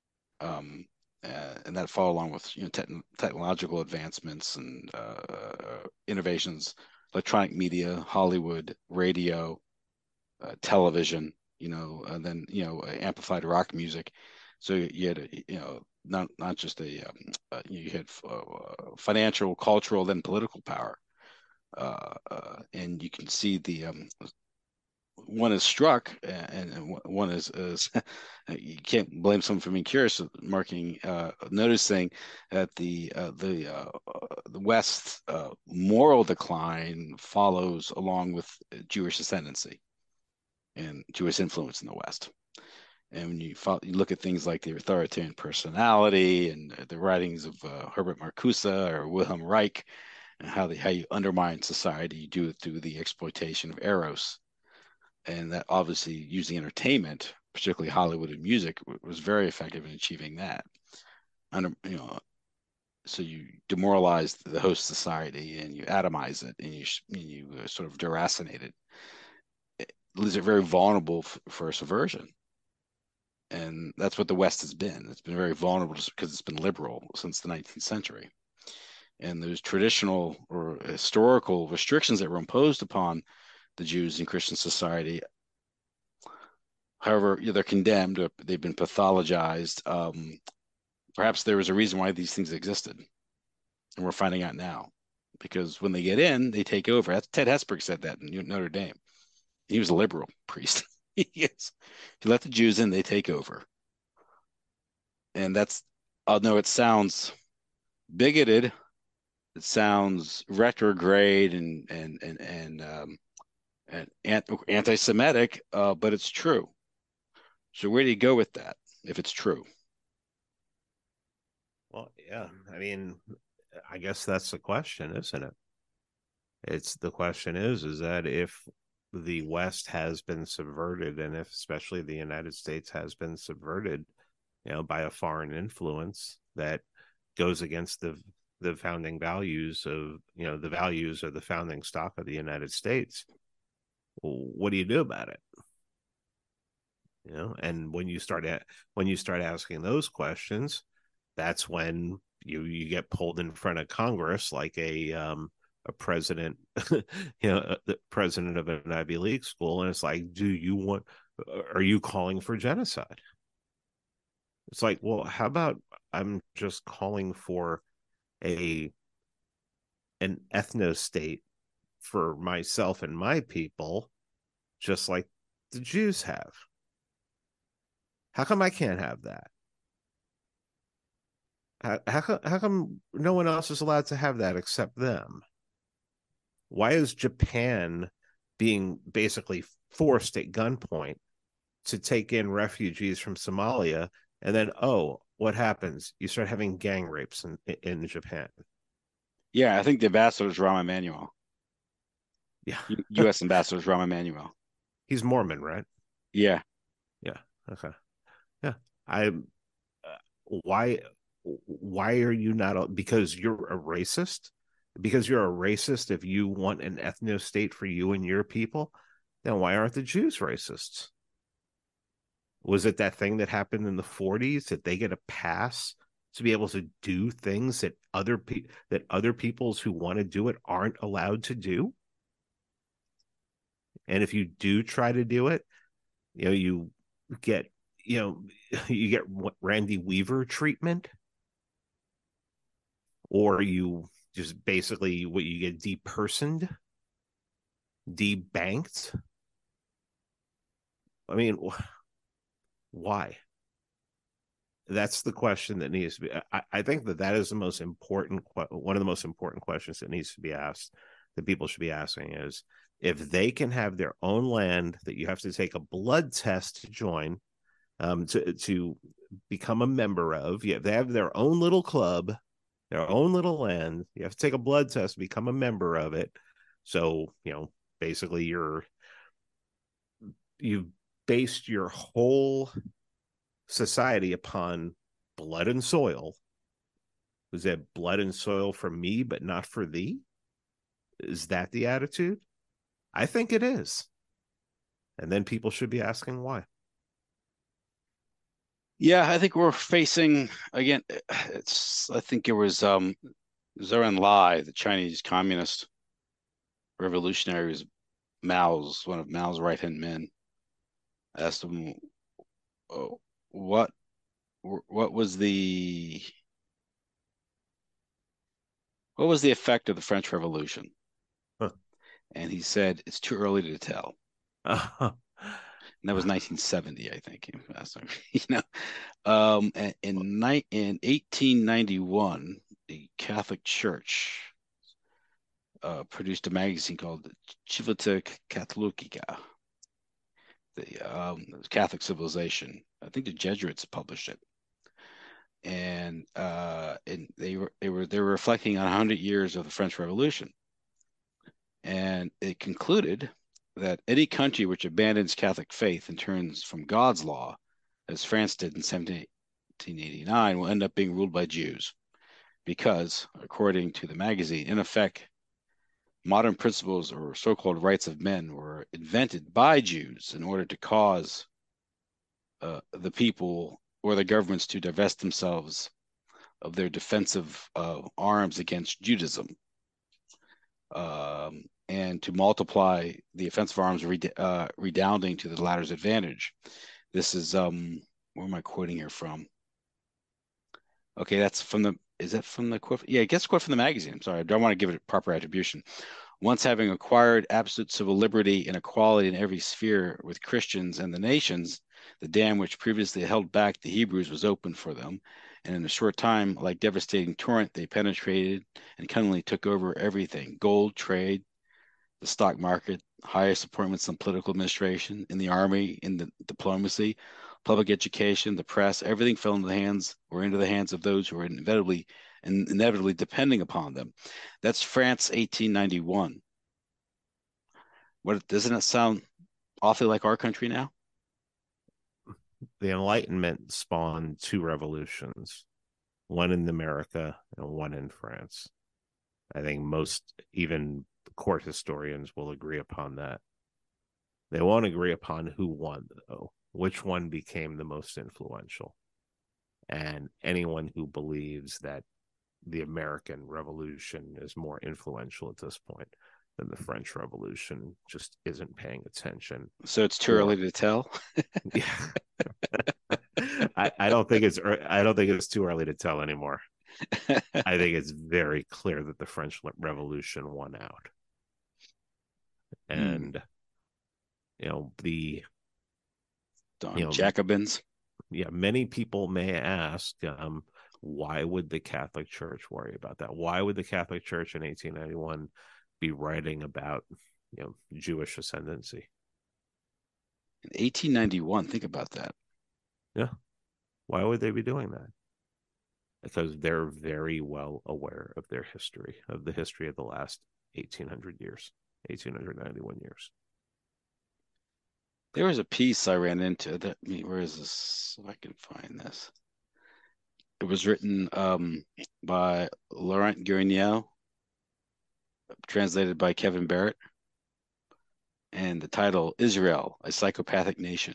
[SPEAKER 5] And that followed along with technological advancements and innovations, electronic media, Hollywood, radio, television, and then amplified rock music. So you had not just you had financial, cultural, then political power, and you can see the one is struck, and one is you can't blame someone for being curious. Noticing that the West's moral decline follows along with Jewish ascendancy and Jewish influence in the West. And when you look at things like the authoritarian personality and the writings of Herbert Marcuse or Wilhelm Reich, and how you undermine society, you do it through the exploitation of eros. And that obviously using entertainment, particularly Hollywood and music, was very effective in achieving that. And so you demoralize the host society and you atomize it and you sort of deracinate it. It leaves it very vulnerable for subversion. And that's what the West has been. It's been very vulnerable just because it's been liberal since the 19th century. And those traditional or historical restrictions that were imposed upon the Jews in Christian society, however, they're condemned. They've been pathologized. Perhaps there was a reason why these things existed, and we're finding out now. Because when they get in, they take over. Ted Hesburgh said that in Notre Dame. He was a liberal priest. Yes, you let the Jews in, they take over, and that's. Although it sounds bigoted, it sounds retrograde and anti-Semitic, but it's true. So where do you go with that if it's true?
[SPEAKER 6] Well, yeah. I mean, I guess that's the question, isn't it? It's the question is that if the West has been subverted, and if especially the United States has been subverted, by a foreign influence that goes against the founding values of, the values of the founding stock of the United States, what do you do about it? And when you start asking those questions, that's when you get pulled in front of Congress like a president, the president of an Ivy League school, and it's like, are you calling for genocide? It's like, well, how about I'm just calling for an ethno state for myself and my people, just like the Jews have. How come I can't have that? How come no one else is allowed to have that except them? Why is Japan being basically forced at gunpoint to take in refugees from Somalia, and then, what happens? You start having gang rapes in Japan.
[SPEAKER 5] Yeah, I think the ambassador is Rahm Emanuel.
[SPEAKER 6] Yeah.
[SPEAKER 5] U.S. ambassador is Rahm Emanuel.
[SPEAKER 6] He's Mormon, right?
[SPEAKER 5] Yeah.
[SPEAKER 6] Yeah. Okay. Yeah. Why are you not? Because you're a racist? Because you're a racist if you want an ethno state for you and your people? Then why aren't the Jews racists? Was it that thing that happened in the 40s that they get a pass to be able to do things that other peoples who want to do it aren't allowed to do? And if you do try to do it, you get Randy Weaver treatment, or you just basically you get depersoned, debanked. I mean, why? that's the question that needs to be. I think that is the most important, one of the most important questions that needs to be asked, that people should be asking, is if they can have their own land that you have to take a blood test to join, to become a member of. Yeah, they have their own little club, their own little land. You have to take a blood test to become a member of it. So, basically you've based your whole society upon blood and soil. Was that blood and soil for me, but not for thee? Is that the attitude? I think it is. And then people should be asking why.
[SPEAKER 5] Yeah, I think we're facing again. I think it was Zhou Enlai, the Chinese communist revolutionary, was one of Mao's right-hand men. Asked him, oh, what was the effect of the French Revolution?
[SPEAKER 6] Huh.
[SPEAKER 5] And he said, it's too early to tell. And that was 1970, I think. In 1891, the Catholic Church produced a magazine called Civiltà Cattolica, the Catholic Civilization. I think the Jesuits published it, and they were reflecting on 100 years of the French Revolution, and it concluded that any country which abandons Catholic faith and turns from God's law, as France did in 1789, will end up being ruled by Jews. Because, according to the magazine, in effect, modern principles or so-called rights of men were invented by Jews in order to cause the people or the governments to divest themselves of their defensive arms against Judaism. And to multiply the offensive arms redounding to the latter's advantage. This is, where am I quoting here from? Okay, that's is that from the quote? Yeah, I guess quote from the magazine. I'm sorry, I don't want to give it proper attribution. Once having acquired absolute civil liberty and equality in every sphere with Christians and the nations, the dam which previously held back the Hebrews was opened for them. And in a short time, like devastating torrent, they penetrated and cunningly took over everything: gold, trade, the stock market, highest appointments in political administration, in the army, in the diplomacy, public education, the press. Everything fell into the hands of those who were inevitably depending upon them. That's France, 1891. Doesn't it sound awfully like our country now?
[SPEAKER 6] The Enlightenment spawned two revolutions, one in America and one in France. I think most, even court historians, will agree upon that. They won't agree upon who won, though, which one became the most influential. And anyone who believes that the American Revolution is more influential at this point than the French Revolution just isn't paying attention.
[SPEAKER 5] So it's too early to tell.
[SPEAKER 6] Yeah. I don't think it's too early to tell anymore. I think it's very clear that the French Revolution won out. And the
[SPEAKER 5] Jacobins.
[SPEAKER 6] Yeah, many people may ask, why would the Catholic Church worry about that? Why would the Catholic Church in 1891 be writing about Jewish ascendancy?
[SPEAKER 5] In 1891, think about that.
[SPEAKER 6] Yeah. Why would they be doing that? Because they're very well aware of their history, of the history of the last 1891 years.
[SPEAKER 5] There was a piece I ran into that, where is this? If I can find this. It was written by Laurent Guéniel, translated by Kevin Barrett. And the title, Israel, a Psychopathic Nation.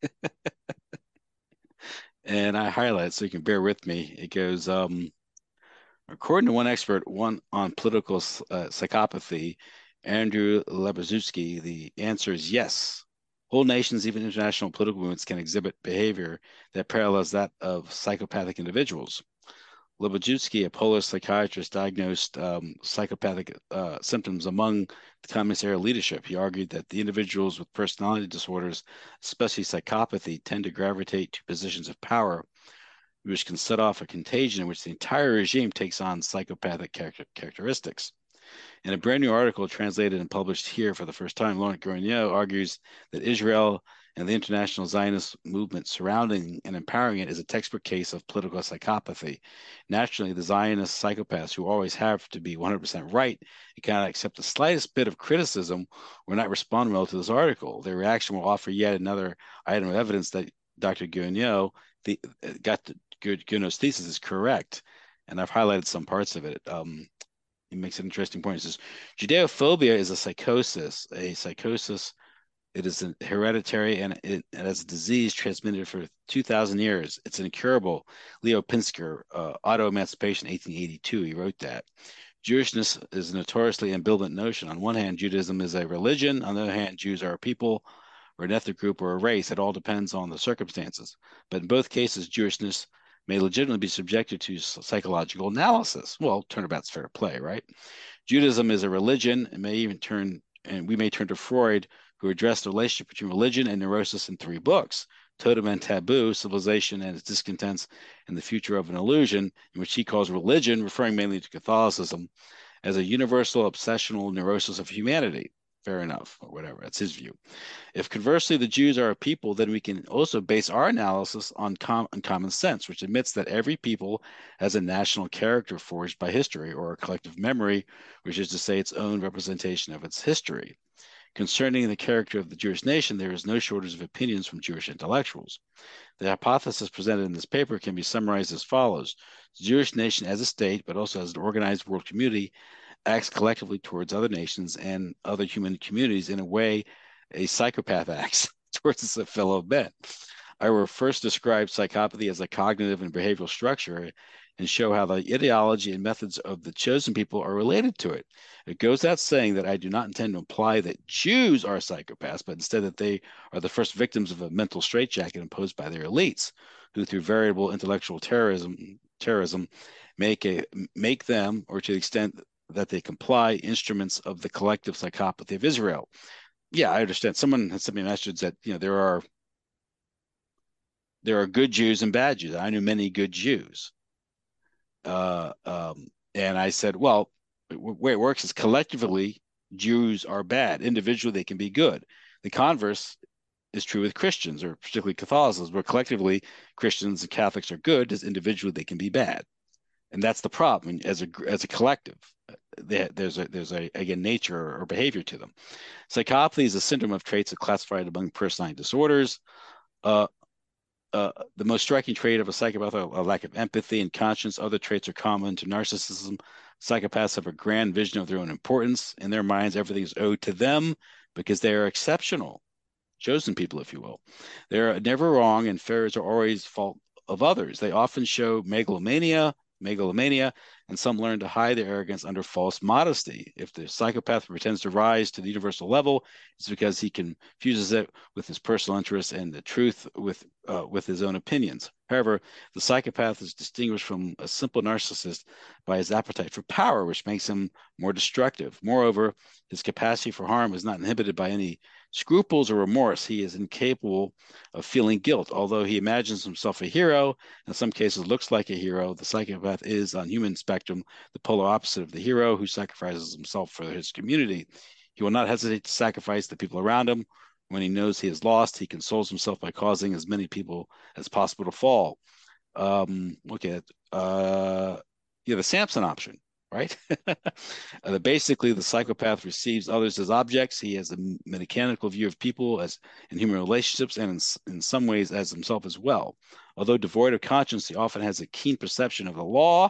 [SPEAKER 5] And I highlight it so you can bear with me. It goes, according to one expert, one on political psychopathy, Andrew Lebezutsky, the answer is yes. Whole nations, even international political movements, can exhibit behavior that parallels that of psychopathic individuals. Lebezutsky, a Polish psychiatrist, diagnosed psychopathic symptoms among the communist era leadership. He argued that the individuals with personality disorders, especially psychopathy, tend to gravitate to positions of power which can set off a contagion in which the entire regime takes on psychopathic characteristics. In a brand new article translated and published here for the first time, Laurent Gouniod argues that Israel and the international Zionist movement surrounding and empowering it is a textbook case of political psychopathy. Naturally, the Zionist psychopaths who always have to be 100% right and cannot accept the slightest bit of criticism will not respond well to this article. Their reaction will offer yet another item of evidence that Dr. Gouniod's thesis is correct, and I've highlighted some parts of it. He makes an interesting point. He says, Judeophobia is a psychosis. It is hereditary and it has a disease transmitted for 2,000 years. It's incurable. Leo Pinsker, Auto-Emancipation, 1882, he wrote that. Jewishness is a notoriously ambivalent notion. On one hand, Judaism is a religion. On the other hand, Jews are a people or an ethnic group or a race. It all depends on the circumstances. But in both cases, Jewishness may legitimately be subjected to psychological analysis. Well, turnabout's fair play, right? Judaism is a religion, and we may turn to Freud, who addressed the relationship between religion and neurosis in 3 books, Totem and Taboo, Civilization and its Discontents, and the Future of an Illusion, in which he calls religion, referring mainly to Catholicism, as a universal obsessional neurosis of humanity. Fair enough, or whatever, that's his view. If conversely the Jews are a people, then we can also base our analysis on common sense, which admits that every people has a national character forged by history, or a collective memory, which is to say its own representation of its history. Concerning the character of the Jewish nation, there is no shortage of opinions from Jewish intellectuals. The hypothesis presented in this paper can be summarized as follows. The Jewish nation as a state, but also as an organized world community, acts collectively towards other nations and other human communities in a way a psychopath acts towards his fellow men. I will first describe psychopathy as a cognitive and behavioral structure and show how the ideology and methods of the chosen people are related to it. It goes without saying that I do not intend to imply that Jews are psychopaths, but instead that they are the first victims of a mental straitjacket imposed by their elites, who through variable intellectual terrorism make them, or to the extent that they comply, instruments of the collective psychopathy of Israel. Yeah, I understand. Someone had sent me a message that there are good Jews and bad Jews. I knew many good Jews. And I said, well, the way it works is collectively Jews are bad. Individually, they can be good. The converse is true with Christians, or particularly Catholicism, where collectively Christians and Catholics are good, as individually they can be bad. And that's the problem. As a collective, there's again nature or behavior to them. Psychopathy is a syndrome of traits classified among personality disorders. The most striking trait of a psychopath are a lack of empathy and conscience. Other traits are common to narcissism. Psychopaths have a grand vision of their own importance. In their minds, everything is owed to them because they are exceptional, chosen people, if you will. They're never wrong, and failures are always fault of others. They often show megalomania, and some learn to hide their arrogance under false modesty. If the psychopath pretends to rise to the universal level, it's because he confuses it with his personal interests and the truth with his own opinions. However, the psychopath is distinguished from a simple narcissist by his appetite for power, which makes him more destructive. Moreover, his capacity for harm is not inhibited by any scruples or remorse. He is incapable of feeling guilt. Although he imagines himself a hero, in some cases looks like a hero, the psychopath is, on human spectrum, the polar opposite of the hero who sacrifices himself for his community. He will not hesitate to sacrifice the people around him. When he knows he is lost, he consoles himself by causing as many people as possible to fall. The Samson option, right? Basically, the psychopath receives others as objects. He has a mechanical view of people as in human relationships, and in some ways as himself as well. Although devoid of conscience, he often has a keen perception of the law.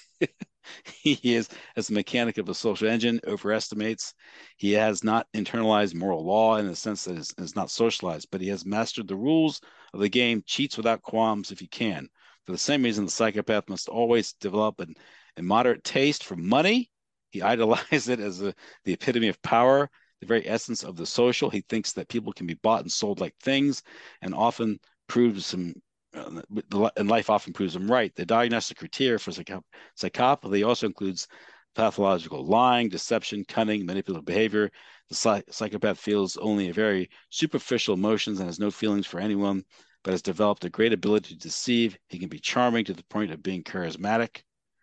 [SPEAKER 5] He is, as the mechanic of a social engine, overestimates. He has not internalized moral law in the sense that it is not socialized, but he has mastered the rules of the game, cheats without qualms if he can. For the same reason, the psychopath must always develop a moderate taste for money. He idolizes it as the epitome of power, the very essence of the social. He thinks that people can be bought and sold like things, and often proves him. And life often proves him right. The diagnostic criteria for psychopathy also includes pathological lying, deception, cunning, manipulative behavior. The psychopath feels only a very superficial emotions and has no feelings for anyone but has developed a great ability to deceive. He can be charming to the point of being charismatic.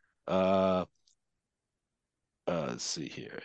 [SPEAKER 5] Let's see here.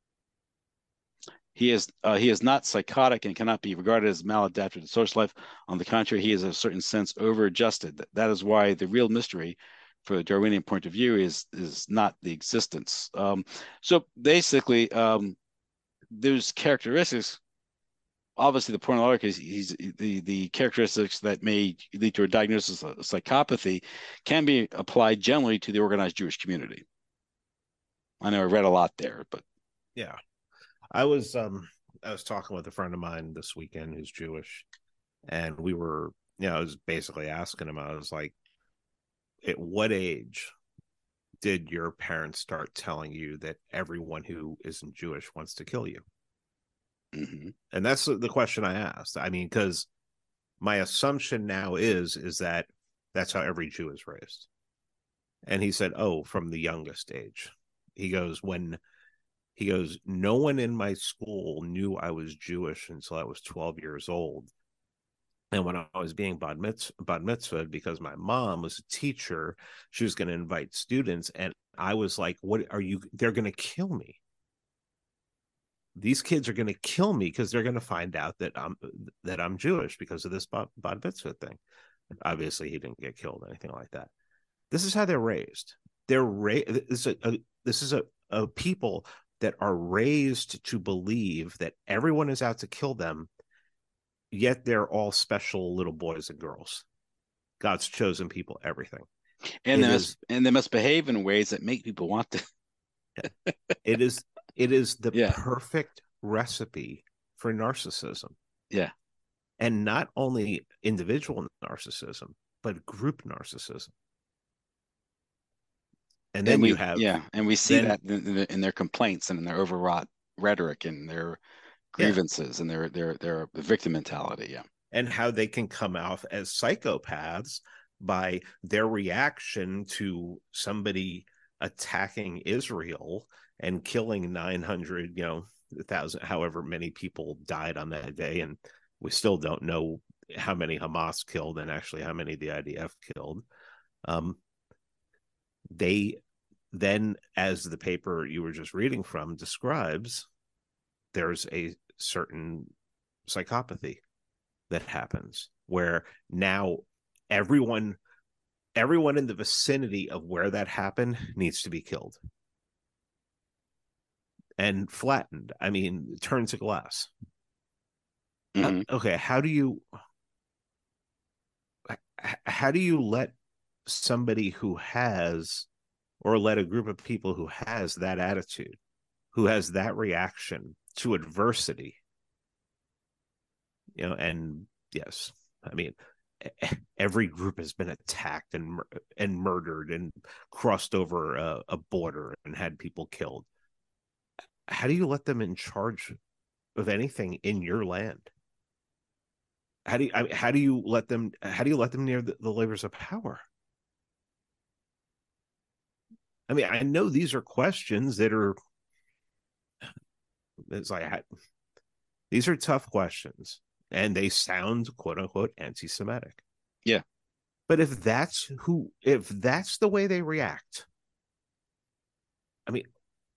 [SPEAKER 5] He is not psychotic and cannot be regarded as maladaptive to social life. On the contrary, he is in a certain sense over-adjusted. That is why the real mystery for the Darwinian point of view is not the existence. So basically, there's characteristics. Obviously, the point of the article is the characteristics that may lead to a diagnosis of psychopathy can be applied generally to the organized Jewish community. I know I read a lot there, but
[SPEAKER 6] yeah. I was talking with a friend of mine this weekend who's Jewish, and we were, I was basically asking him, I was like, at what age did your parents start telling you that everyone who isn't Jewish wants to kill you?
[SPEAKER 5] Mm-hmm.
[SPEAKER 6] And that's the question I asked. I mean, because my assumption now is that that's how every Jew is raised. And he said, oh, from the youngest age. He goes, no one in my school knew I was Jewish until I was 12 years old. And when I was being bat mitzvah, because my mom was a teacher, she was going to invite students. And I was like, what are you? They're going to kill me. These kids are going to kill me because they're going to find out that I'm Jewish because of this bat mitzvah thing. Obviously, he didn't get killed or anything like that. This is how they're raised. This is a people that are raised to believe that everyone is out to kill them, yet they're all special little boys and girls. God's chosen people, everything.
[SPEAKER 5] And they must behave in ways that make people want to.
[SPEAKER 6] It is the perfect recipe for narcissism.
[SPEAKER 5] Yeah.
[SPEAKER 6] And not only individual narcissism, but group narcissism. And then
[SPEAKER 5] and we see that in their complaints and in their overwrought rhetoric and their grievances and their victim mentality. Yeah.
[SPEAKER 6] And how they can come off as psychopaths by their reaction to somebody attacking Israel and killing 900, 1,000, however many people died on that day. And we still don't know how many Hamas killed and actually how many the IDF killed. They then, as the paper you were just reading from describes, there's a certain psychopathy that happens where now everyone in the vicinity of where that happened needs to be killed and flattened. I mean, turned to glass.
[SPEAKER 5] Mm-hmm.
[SPEAKER 6] Okay, how do you let somebody who has, or let a group of people who has that attitude, who has that reaction to adversity, and yes, I mean, every group has been attacked and murdered and crossed over a border and had people killed. How do you let them in charge of anything in your land? How do you let them near the levers of power? I mean, I know these are questions that are, it's like, these are tough questions and they sound quote unquote anti-Semitic.
[SPEAKER 5] Yeah.
[SPEAKER 6] But if that's the way they react, I mean,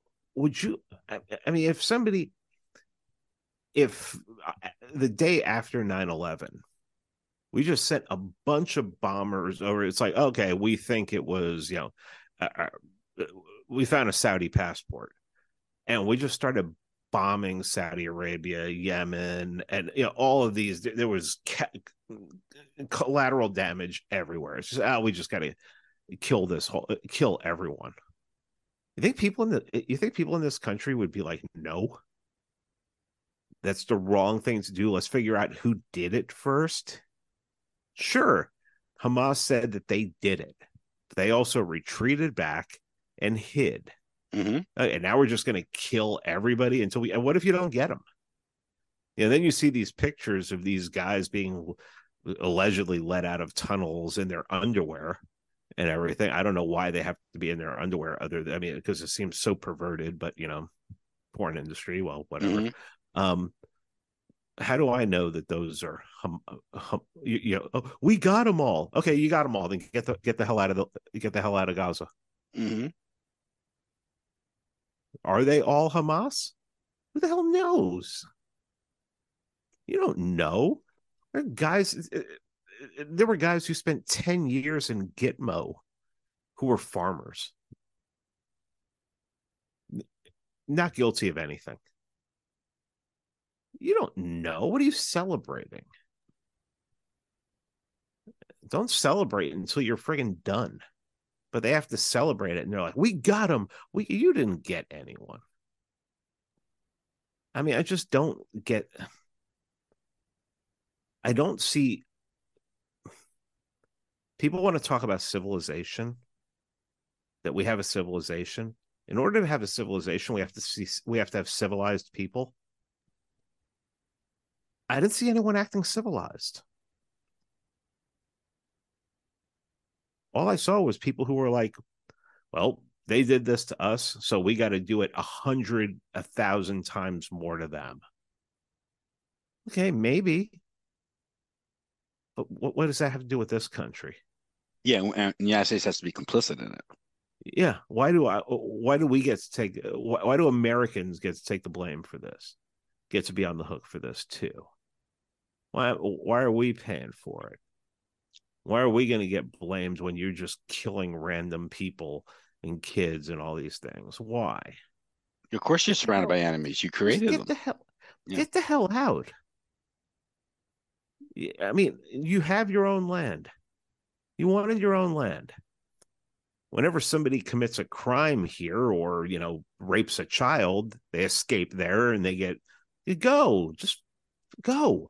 [SPEAKER 6] if the day after 9/11, we just sent a bunch of bombers over, it's like, okay, we think it was, we found a Saudi passport and we just started bombing Saudi Arabia, Yemen, and all of these. There was collateral damage everywhere. It's just, we just got to kill everyone. You think people in this country would be like, no, that's the wrong thing to do. Let's figure out who did it first. Sure, Hamas said that they did it. They also retreated back and hid.
[SPEAKER 5] Mm-hmm.
[SPEAKER 6] And now we're just going to kill everybody until and what if you don't get them? Then you see these pictures of these guys being allegedly let out of tunnels in their underwear and everything. I don't know why they have to be in their underwear because it seems so perverted, but porn industry, well, whatever.
[SPEAKER 5] Mm-hmm.
[SPEAKER 6] how do I know that those are oh, we got them all. Okay, you got them all. Then get the hell out of Gaza.
[SPEAKER 5] Mm-hmm.
[SPEAKER 6] Are they all Hamas? Who the hell knows? You don't know. There were guys who spent 10 years in Gitmo who were farmers, not guilty of anything. You don't know. What are you celebrating? Don't celebrate until you're friggin' done. But they have to celebrate it, and they're like, "We got them. You didn't get anyone." I mean, I just don't get. I don't see. People want to talk about civilization. That we have a civilization. In order to have a civilization, we have to have civilized people. I didn't see anyone acting civilized. All I saw was people who were like, well, they did this to us, so we got to do it 100, 1,000 times more to them. Okay, maybe. But what does that have to do with this country?
[SPEAKER 5] Yeah, and the United States has to be complicit in it.
[SPEAKER 6] Yeah, why do we get to take, why do Americans get to take the blame for this? Get to be on the hook for this too? Why are we paying for it? Why are we going to get blamed when you're just killing random people and kids and all these things? Why?
[SPEAKER 5] Of course, you're surrounded by enemies. You created them.
[SPEAKER 6] Get the hell out. I mean, you have your own land. You wanted your own land. Whenever somebody commits a crime here or, rapes a child, they escape there and just go.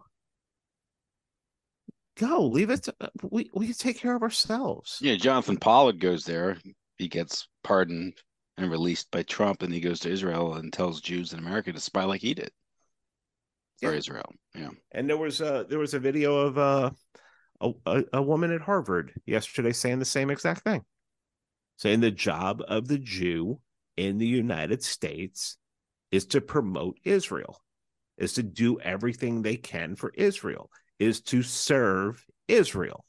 [SPEAKER 6] Leave it. We can take care of ourselves.
[SPEAKER 5] Yeah, Jonathan Pollard goes there. He gets pardoned and released by Trump, and he goes to Israel and tells Jews in America to spy like he did for Israel. Yeah.
[SPEAKER 6] And there was a video of a woman at Harvard yesterday saying the same exact thing, saying the job of the Jew in the United States is to promote Israel, is to do everything they can for Israel, is to serve Israel.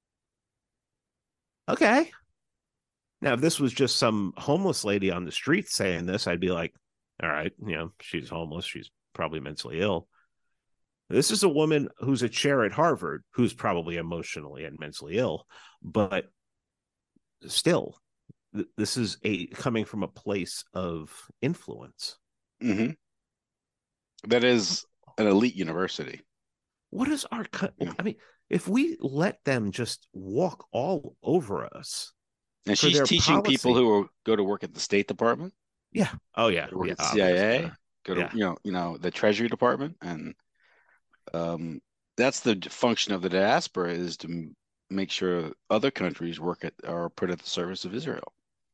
[SPEAKER 6] Okay. Now, if this was just some homeless lady on the street saying this, I'd be like, all right, she's homeless. She's probably mentally ill. This is a woman who's a chair at Harvard, who's probably emotionally and mentally ill, but still, this is coming from a place of influence.
[SPEAKER 5] Mm-hmm. That is an elite university.
[SPEAKER 6] What is our? I mean, if we let them just walk all over us,
[SPEAKER 5] and she's teaching people who go to work at the State Department.
[SPEAKER 6] Yeah. Oh yeah.
[SPEAKER 5] Work at the CIA. Go to the Treasury Department, and that's the function of the diaspora, is to make sure other countries are put at the service of Israel.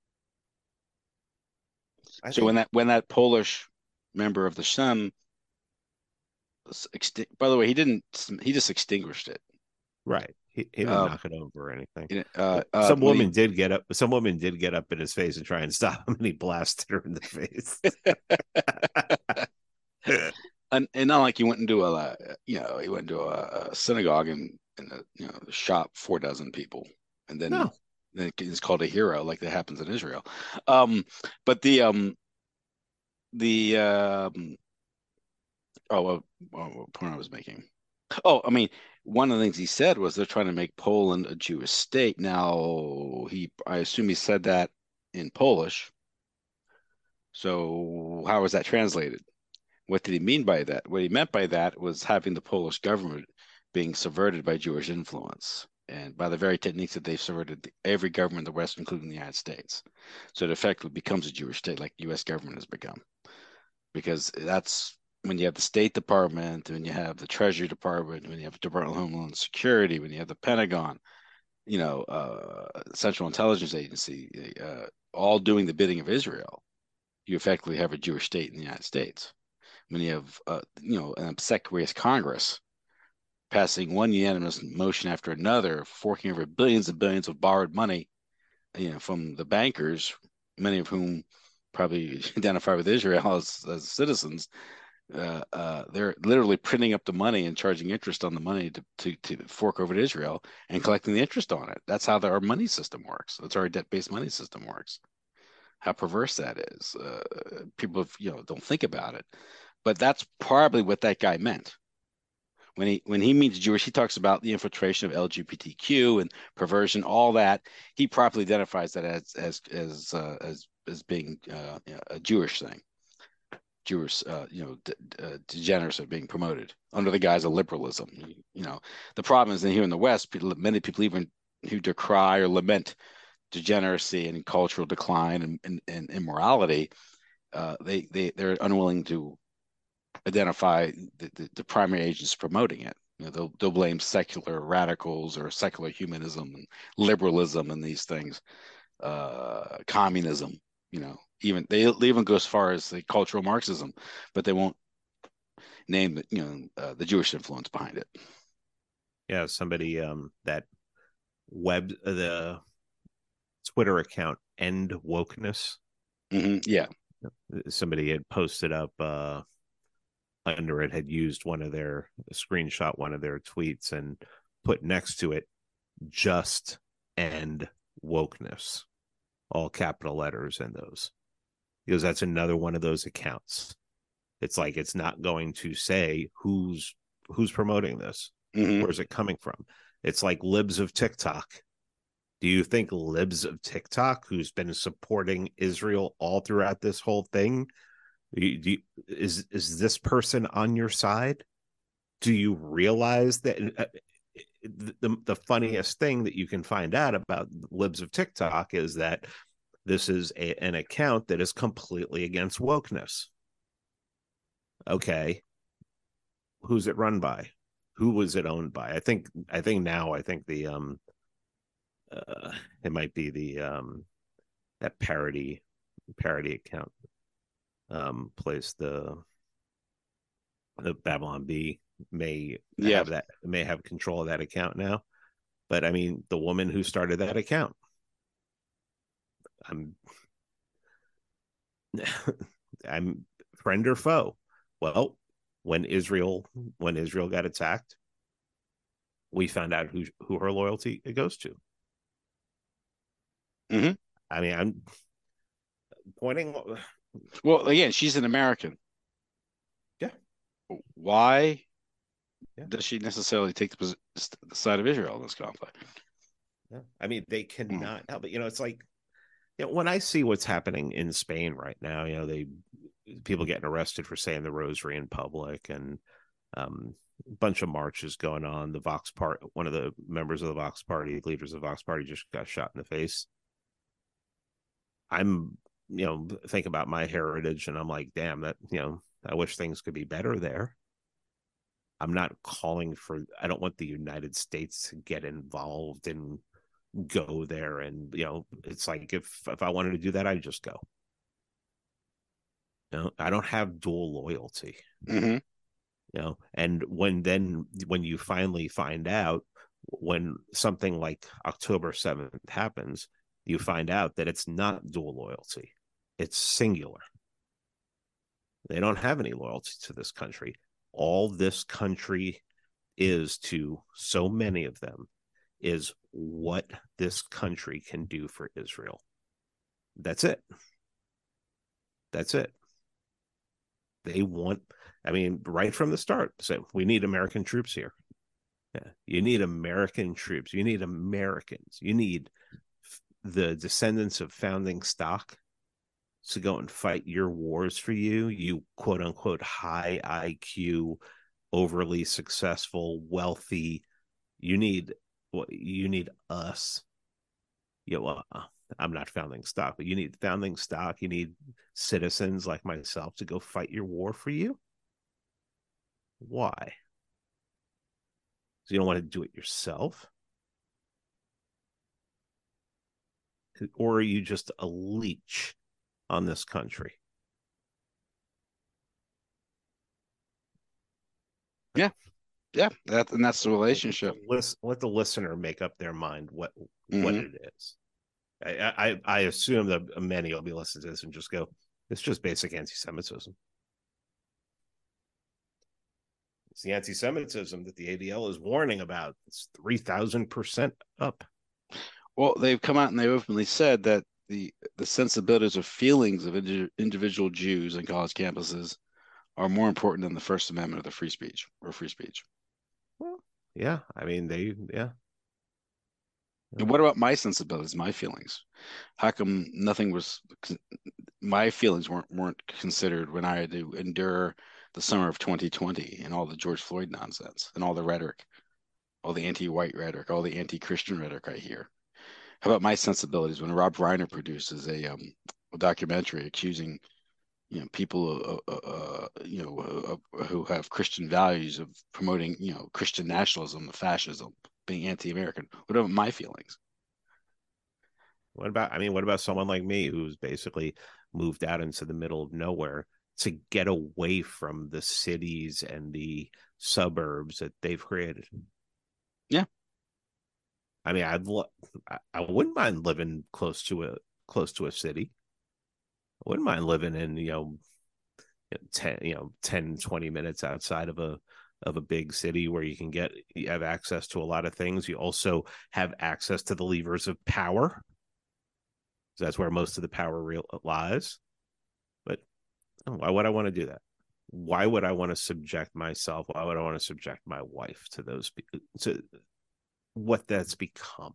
[SPEAKER 5] When that Polish member of the Shem, by the way, he just extinguished it.
[SPEAKER 6] Right. He didn't knock it over or anything.
[SPEAKER 5] Some
[SPEAKER 6] woman did get up in his face and try and stop him, and he blasted her in the face.
[SPEAKER 5] and not like he went into a synagogue and shot 4 dozen people, and then he's called a hero, like that happens in Israel. But what point I was making? Oh, I mean, one of the things he said was they're trying to make Poland a Jewish state. Now, I assume he said that in Polish. So how was that translated? What did he mean by that? What he meant by that was having the Polish government being subverted by Jewish influence, and by the very techniques that they've subverted every government in the West, including the United States. So it effectively becomes a Jewish state, like the U.S. government has become. Because that's when you have the State Department, when you have the Treasury Department, when you have the Department of Homeland Security, when you have the Pentagon, Central Intelligence Agency, all doing the bidding of Israel, you effectively have a Jewish state in the United States. When you have, an obsequious Congress passing one unanimous motion after another, forking over billions and billions of borrowed money, from the bankers, many of whom probably identify with Israel as citizens, They're literally printing up the money and charging interest on the money to fork over to Israel and collecting the interest on it. That's how our money system works. That's how our debt-based money system works. How perverse that is. People, don't think about it, but that's probably what that guy meant. When he means Jewish, he talks about the infiltration of LGBTQ and perversion, all that. He properly identifies that as being a Jewish thing. Jewish, degeneracy being promoted under the guise of liberalism. The problem is that here in the West, many people even who decry or lament degeneracy and cultural decline and immorality, they're unwilling to identify the primary agents promoting it. They'll blame secular radicals or secular humanism and liberalism and these things, communism. Even they even go as far as the cultural Marxism, but they won't name the Jewish influence behind it.
[SPEAKER 6] Yeah, somebody that the Twitter account End Wokeness.
[SPEAKER 5] Mm-hmm. Yeah,
[SPEAKER 6] somebody had posted up under it, had used screenshot one of their tweets and put next to it just End Wokeness, all capital letters in those, because that's another one of those accounts. It's like it's not going to say who's promoting this.
[SPEAKER 5] Mm-hmm.
[SPEAKER 6] Where's it coming from? It's like libs of TikTok. Do you think libs of TikTok, who's been supporting Israel all throughout this whole thing, is this person on your side? Do you realize that the funniest thing that you can find out about libs of TikTok is that this is an account that is completely against wokeness. Okay, who's it run by? Who was it owned by? I think the it might be the that parody account place, the Babylon Bee may have control of that account now. But I mean, the woman who started that account, I'm friend or foe. Well, when Israel got attacked, we found out who her loyalty goes to.
[SPEAKER 5] Mm-hmm.
[SPEAKER 6] I mean, I'm pointing.
[SPEAKER 5] Well, again, she's an American.
[SPEAKER 6] Yeah.
[SPEAKER 5] Why does she necessarily take the side of Israel in this conflict?
[SPEAKER 6] Yeah. I mean, they cannot help it. It's like, when I see what's happening in Spain right now, people getting arrested for saying the rosary in public, and a bunch of marches going on. The Vox Party, one of the members of the Vox Party, leaders of the Vox Party, just got shot in the face. I'm, think about my heritage, and I'm like, damn, that, I wish things could be better there. I'm not calling for, I don't want the United States to get involved and go there. And, it's like, if I wanted to do that, I'd just go. I don't have dual loyalty.
[SPEAKER 5] Mm-hmm.
[SPEAKER 6] And when you finally find out, when something like October 7th happens, you find out that it's not dual loyalty. It's singular. They don't have any loyalty to this country. All this country is to so many of them is what this country can do for Israel. That's it. That's it. They want, right from the start, so we need American troops here. Yeah. You need American troops. You need Americans. You need the descendants of founding stock to go and fight your wars for you. You quote unquote high IQ, overly successful, wealthy. You need us. I'm not founding stock, but you need founding stock. You need citizens like myself to go fight your war for you. Why? So you don't want to do it yourself? Or are you just a leech on this country?
[SPEAKER 5] Yeah. That's the relationship.
[SPEAKER 6] Let the listener make up their mind what it is. I assume that many will be listening to this and just go, it's just basic anti-Semitism. It's the anti-Semitism that the ADL is warning about. It's 3,000% up.
[SPEAKER 5] Well, they've come out and they openly said that the sensibilities or feelings of individual Jews in college campuses are more important than the First Amendment of the free speech or free speech.
[SPEAKER 6] Well, yeah. I mean, yeah.
[SPEAKER 5] And what about my sensibilities, my feelings? How come nothing was, my feelings weren't considered when I had to endure the summer of 2020 and all the George Floyd nonsense and all the rhetoric, all the anti-white rhetoric, all the anti-Christian rhetoric I hear? How about my sensibilities when Rob Reiner produces a documentary accusing people who have Christian values of promoting Christian nationalism, fascism, being anti-American? What about my feelings?
[SPEAKER 6] What about someone like me who's basically moved out into the middle of nowhere to get away from the cities and the suburbs that they've created?
[SPEAKER 5] Yeah.
[SPEAKER 6] I mean, I wouldn't mind living close to a city. I wouldn't mind living in 10 20 minutes outside of a big city where you have access to a lot of things. You also have access to the levers of power. So that's where most of the power lies. But why would I want to do that? Why would I want to subject myself? Why would I want to subject my wife to those, to what that's become?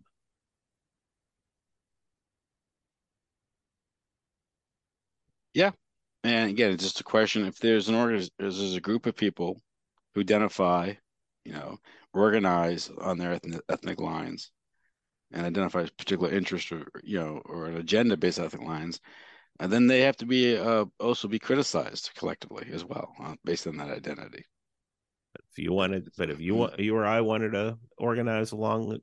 [SPEAKER 5] Yeah. And again, it's just a question. If there's there's a group of people who identify, organize on their ethnic lines and identify particular interest or an agenda based ethnic lines, and then they have to be also be criticized collectively as well based on that identity.
[SPEAKER 6] If you or I wanted to organize along,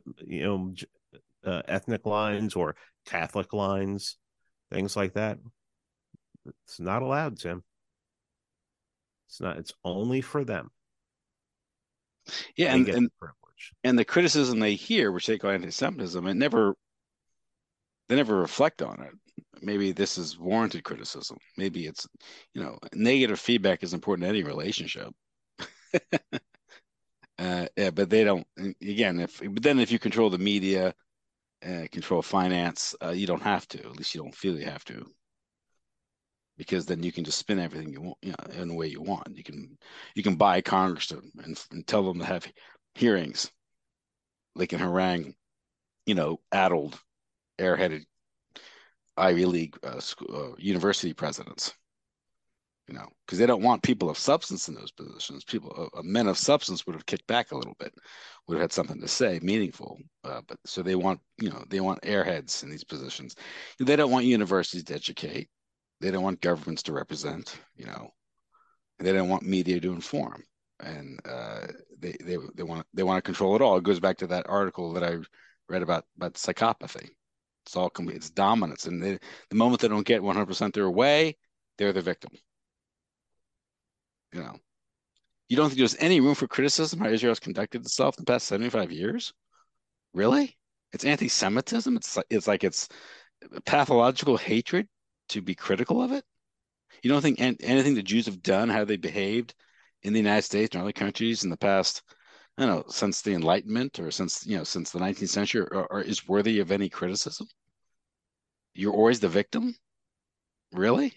[SPEAKER 6] ethnic lines or Catholic lines, things like that, it's not allowed, Tim. It's not. It's only for them.
[SPEAKER 5] Yeah,
[SPEAKER 6] they get the privilege.
[SPEAKER 5] And the criticism they hear, which they call anti-Semitism, they never reflect on it. Maybe this is warranted criticism. Maybe it's, negative feedback is important in any relationship. Yeah, but they don't. Again, if you control the media, control finance, you don't have to. At least you don't feel you have to, because then you can just spin everything you want, in the way you want. You can buy Congress and tell them to have hearings. They can harangue, addled, airheaded Ivy League university presidents. Because they don't want people of substance in those positions. Men of substance would have kicked back a little bit, would have had something to say, meaningful. But so they want airheads in these positions. They don't want universities to educate. They don't want governments to represent. They don't want media to inform, and they want to control it all. It goes back to that article that I read about psychopathy. It's dominance, and the moment they don't get 100% their way, they're the victim. You don't think there's any room for criticism how Israel's conducted itself in the past 75 years? Really? It's anti-Semitism. It's pathological hatred to be critical of it. You don't think anything the Jews have done, how they behaved in the United States and other countries in the past, I don't know, since the Enlightenment or since the 19th century, or is worthy of any criticism? You're always the victim? Really?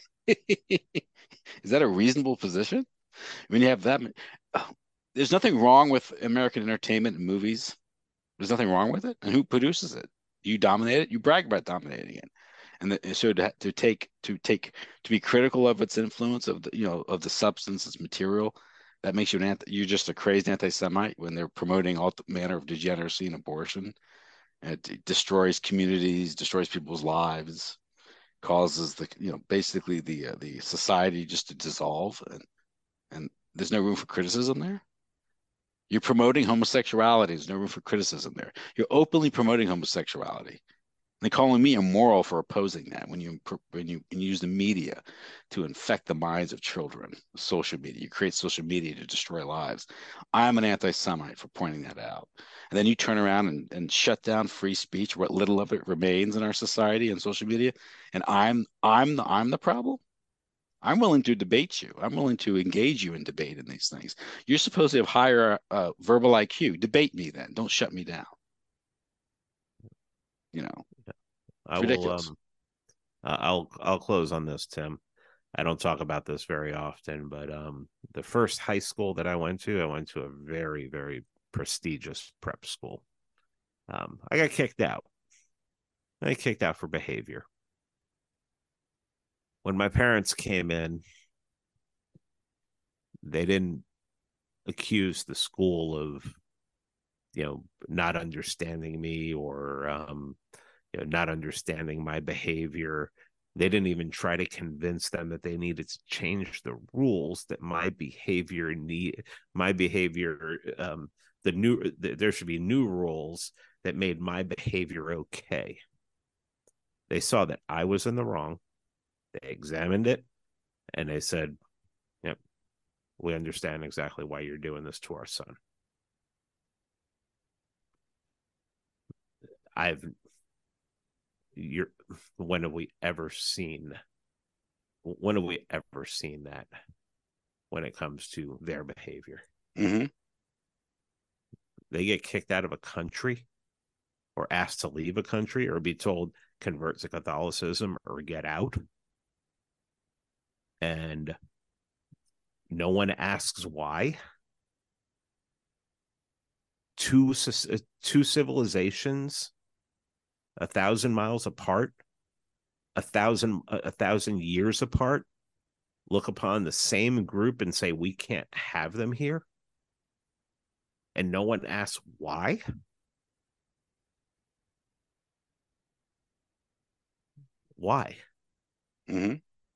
[SPEAKER 5] Is that a reasonable position? I mean, you have that. There's nothing wrong with American entertainment and movies. There's nothing wrong with it. And who produces it? You dominate it. You brag about dominating it. And so to be critical of its influence of the substance, its material, that makes you're just a crazed anti-Semite when they're promoting all manner of degeneracy and abortion. It destroys communities, destroys people's lives, causes basically the society just to dissolve, and there's no room for criticism there. You're promoting homosexuality. There's no room for criticism there. You're openly promoting homosexuality. They're calling me immoral for opposing that when you use the media to infect the minds of children. Social media. You create social media to destroy lives. I'm an anti-Semite for pointing that out. And then you turn around and shut down free speech, what little of it remains in our society and social media. And I'm the problem. I'm willing to debate you. I'm willing to engage you in debate in these things. You're supposed to have higher verbal IQ. Debate me then. Don't shut me down. You know,
[SPEAKER 6] I
[SPEAKER 5] it's
[SPEAKER 6] will.
[SPEAKER 5] ridiculous.
[SPEAKER 6] I'll close on this, Tim. I don't talk about this very often, but the first high school that I went to a very, very prestigious prep school. I got kicked out. I got kicked out for behavior. When my parents came in, they didn't accuse the school of, not understanding me or not understanding my behavior. They didn't even try to convince them that they needed to change the rules, that there should be new rules that made my behavior okay. They saw that I was in the wrong. They examined it and they said, yep, we understand exactly why you're doing this to our son. When have we ever seen that when it comes to their behavior?
[SPEAKER 5] Mm-hmm.
[SPEAKER 6] They get kicked out of a country or asked to leave a country or be told convert to Catholicism or get out. And no one asks why. Two civilizations 1,000 miles apart, 1,000 years apart, look upon the same group and say, we can't have them here. And no one asks why. Why?
[SPEAKER 5] Mm-hmm.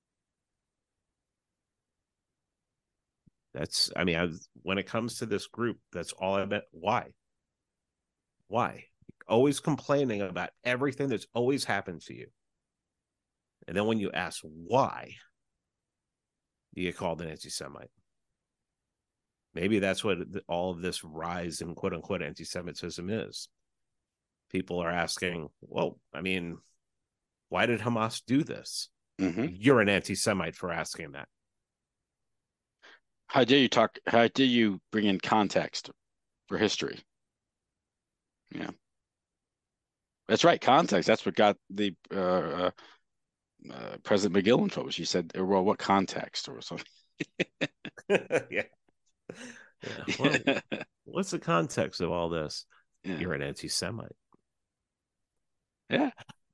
[SPEAKER 6] When it comes to this group, that's all I meant. Why? Always complaining about everything that's always happened to you. And then when you ask why, you get called an anti-Semite. Maybe that's what all of this rise in quote unquote anti-Semitism is. People are asking, well, why did Hamas do this?
[SPEAKER 5] Mm-hmm.
[SPEAKER 6] You're an anti-Semite for asking that.
[SPEAKER 5] How dare you bring in context for history? Yeah. That's right, context. That's what got the President McGill in trouble. She said, well, what context or something?
[SPEAKER 6] Yeah. Well, what's the context of all this?
[SPEAKER 5] Yeah.
[SPEAKER 6] You're an anti-Semite.
[SPEAKER 5] Yeah.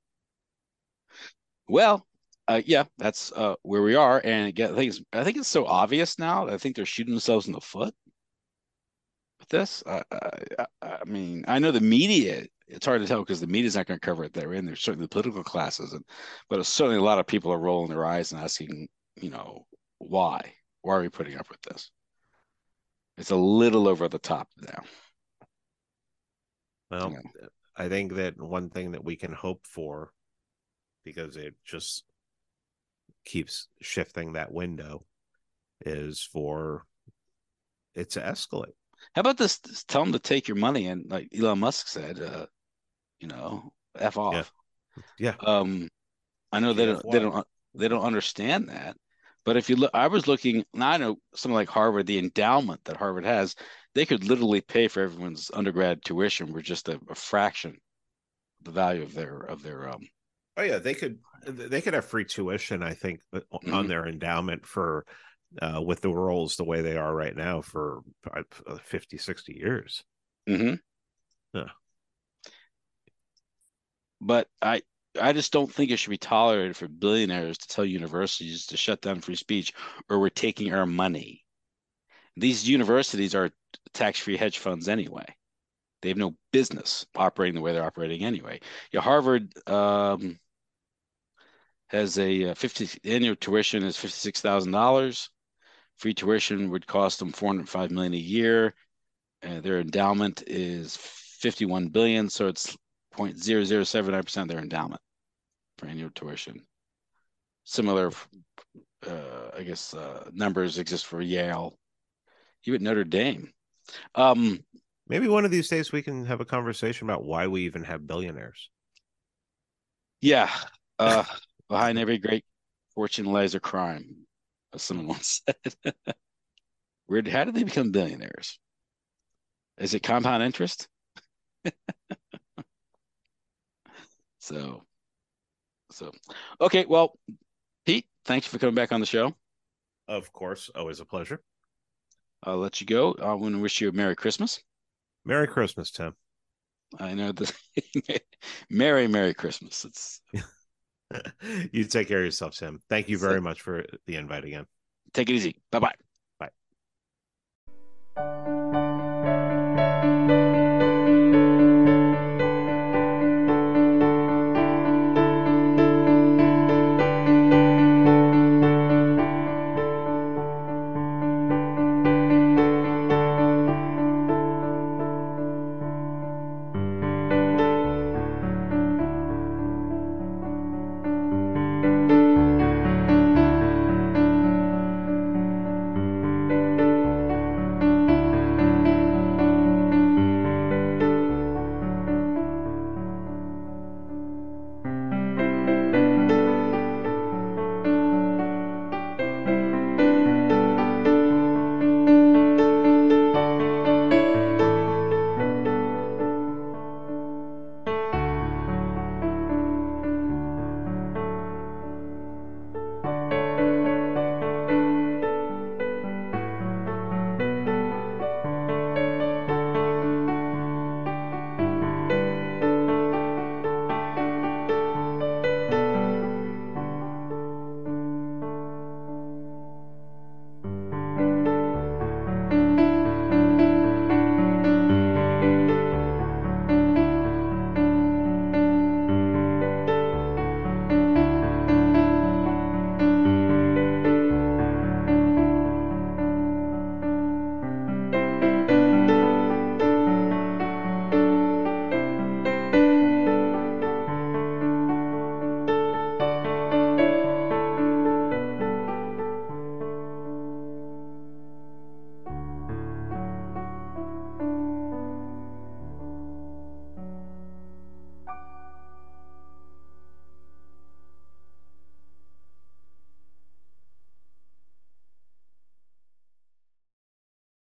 [SPEAKER 5] Well, yeah, that's where we are. And again, I think it's so obvious now. I think they're shooting themselves in the foot with this. I know the media, it's hard to tell because the media's not going to cover it there. And there's certainly the political classes, but certainly a lot of people are rolling their eyes and asking, why? Why are we putting up with this? It's a little over the top now.
[SPEAKER 6] Well, I think that one thing that we can hope for, because it just keeps shifting that window, is for it to escalate.
[SPEAKER 5] How about this? Tell them to take your money, and like Elon Musk said, F off.
[SPEAKER 6] Yeah.
[SPEAKER 5] I know they don't understand that. But if you look, I was looking. Now I know something like Harvard, the endowment that Harvard has, they could literally pay for everyone's undergrad tuition for just a fraction of the value of their.
[SPEAKER 6] Oh yeah, they could have free tuition, I think, on their endowment for with the roles the way they are right now for 50, 60 years.
[SPEAKER 5] Mm-hmm.
[SPEAKER 6] Yeah.
[SPEAKER 5] But I just don't think it should be tolerated for billionaires to tell universities to shut down free speech or we're taking our money. These universities are tax-free hedge funds anyway. They have no business operating the way they're operating anyway. Yeah, Harvard has a annual tuition is $56,000. Free tuition would cost them $405 million a year. Their endowment is $51 billion, so it's 0.0079% of their endowment for annual tuition. Similar, numbers exist for Yale, even Notre Dame.
[SPEAKER 6] Maybe one of these days we can have a conversation about why we even have billionaires.
[SPEAKER 5] Yeah. Behind every great fortune lies a crime. as someone once said. How did they become billionaires? Is it compound interest? So, okay. Well, Pete, thanks for coming back on the show.
[SPEAKER 6] Of course, always a pleasure.
[SPEAKER 5] I'll let you go. I want to wish you a Merry Christmas.
[SPEAKER 6] Merry Christmas, Tim.
[SPEAKER 5] I know the Merry Christmas. It's
[SPEAKER 6] You take care of yourself, Tim. Thank you very much for the invite again.
[SPEAKER 5] Take it easy. Bye-bye.
[SPEAKER 6] Bye.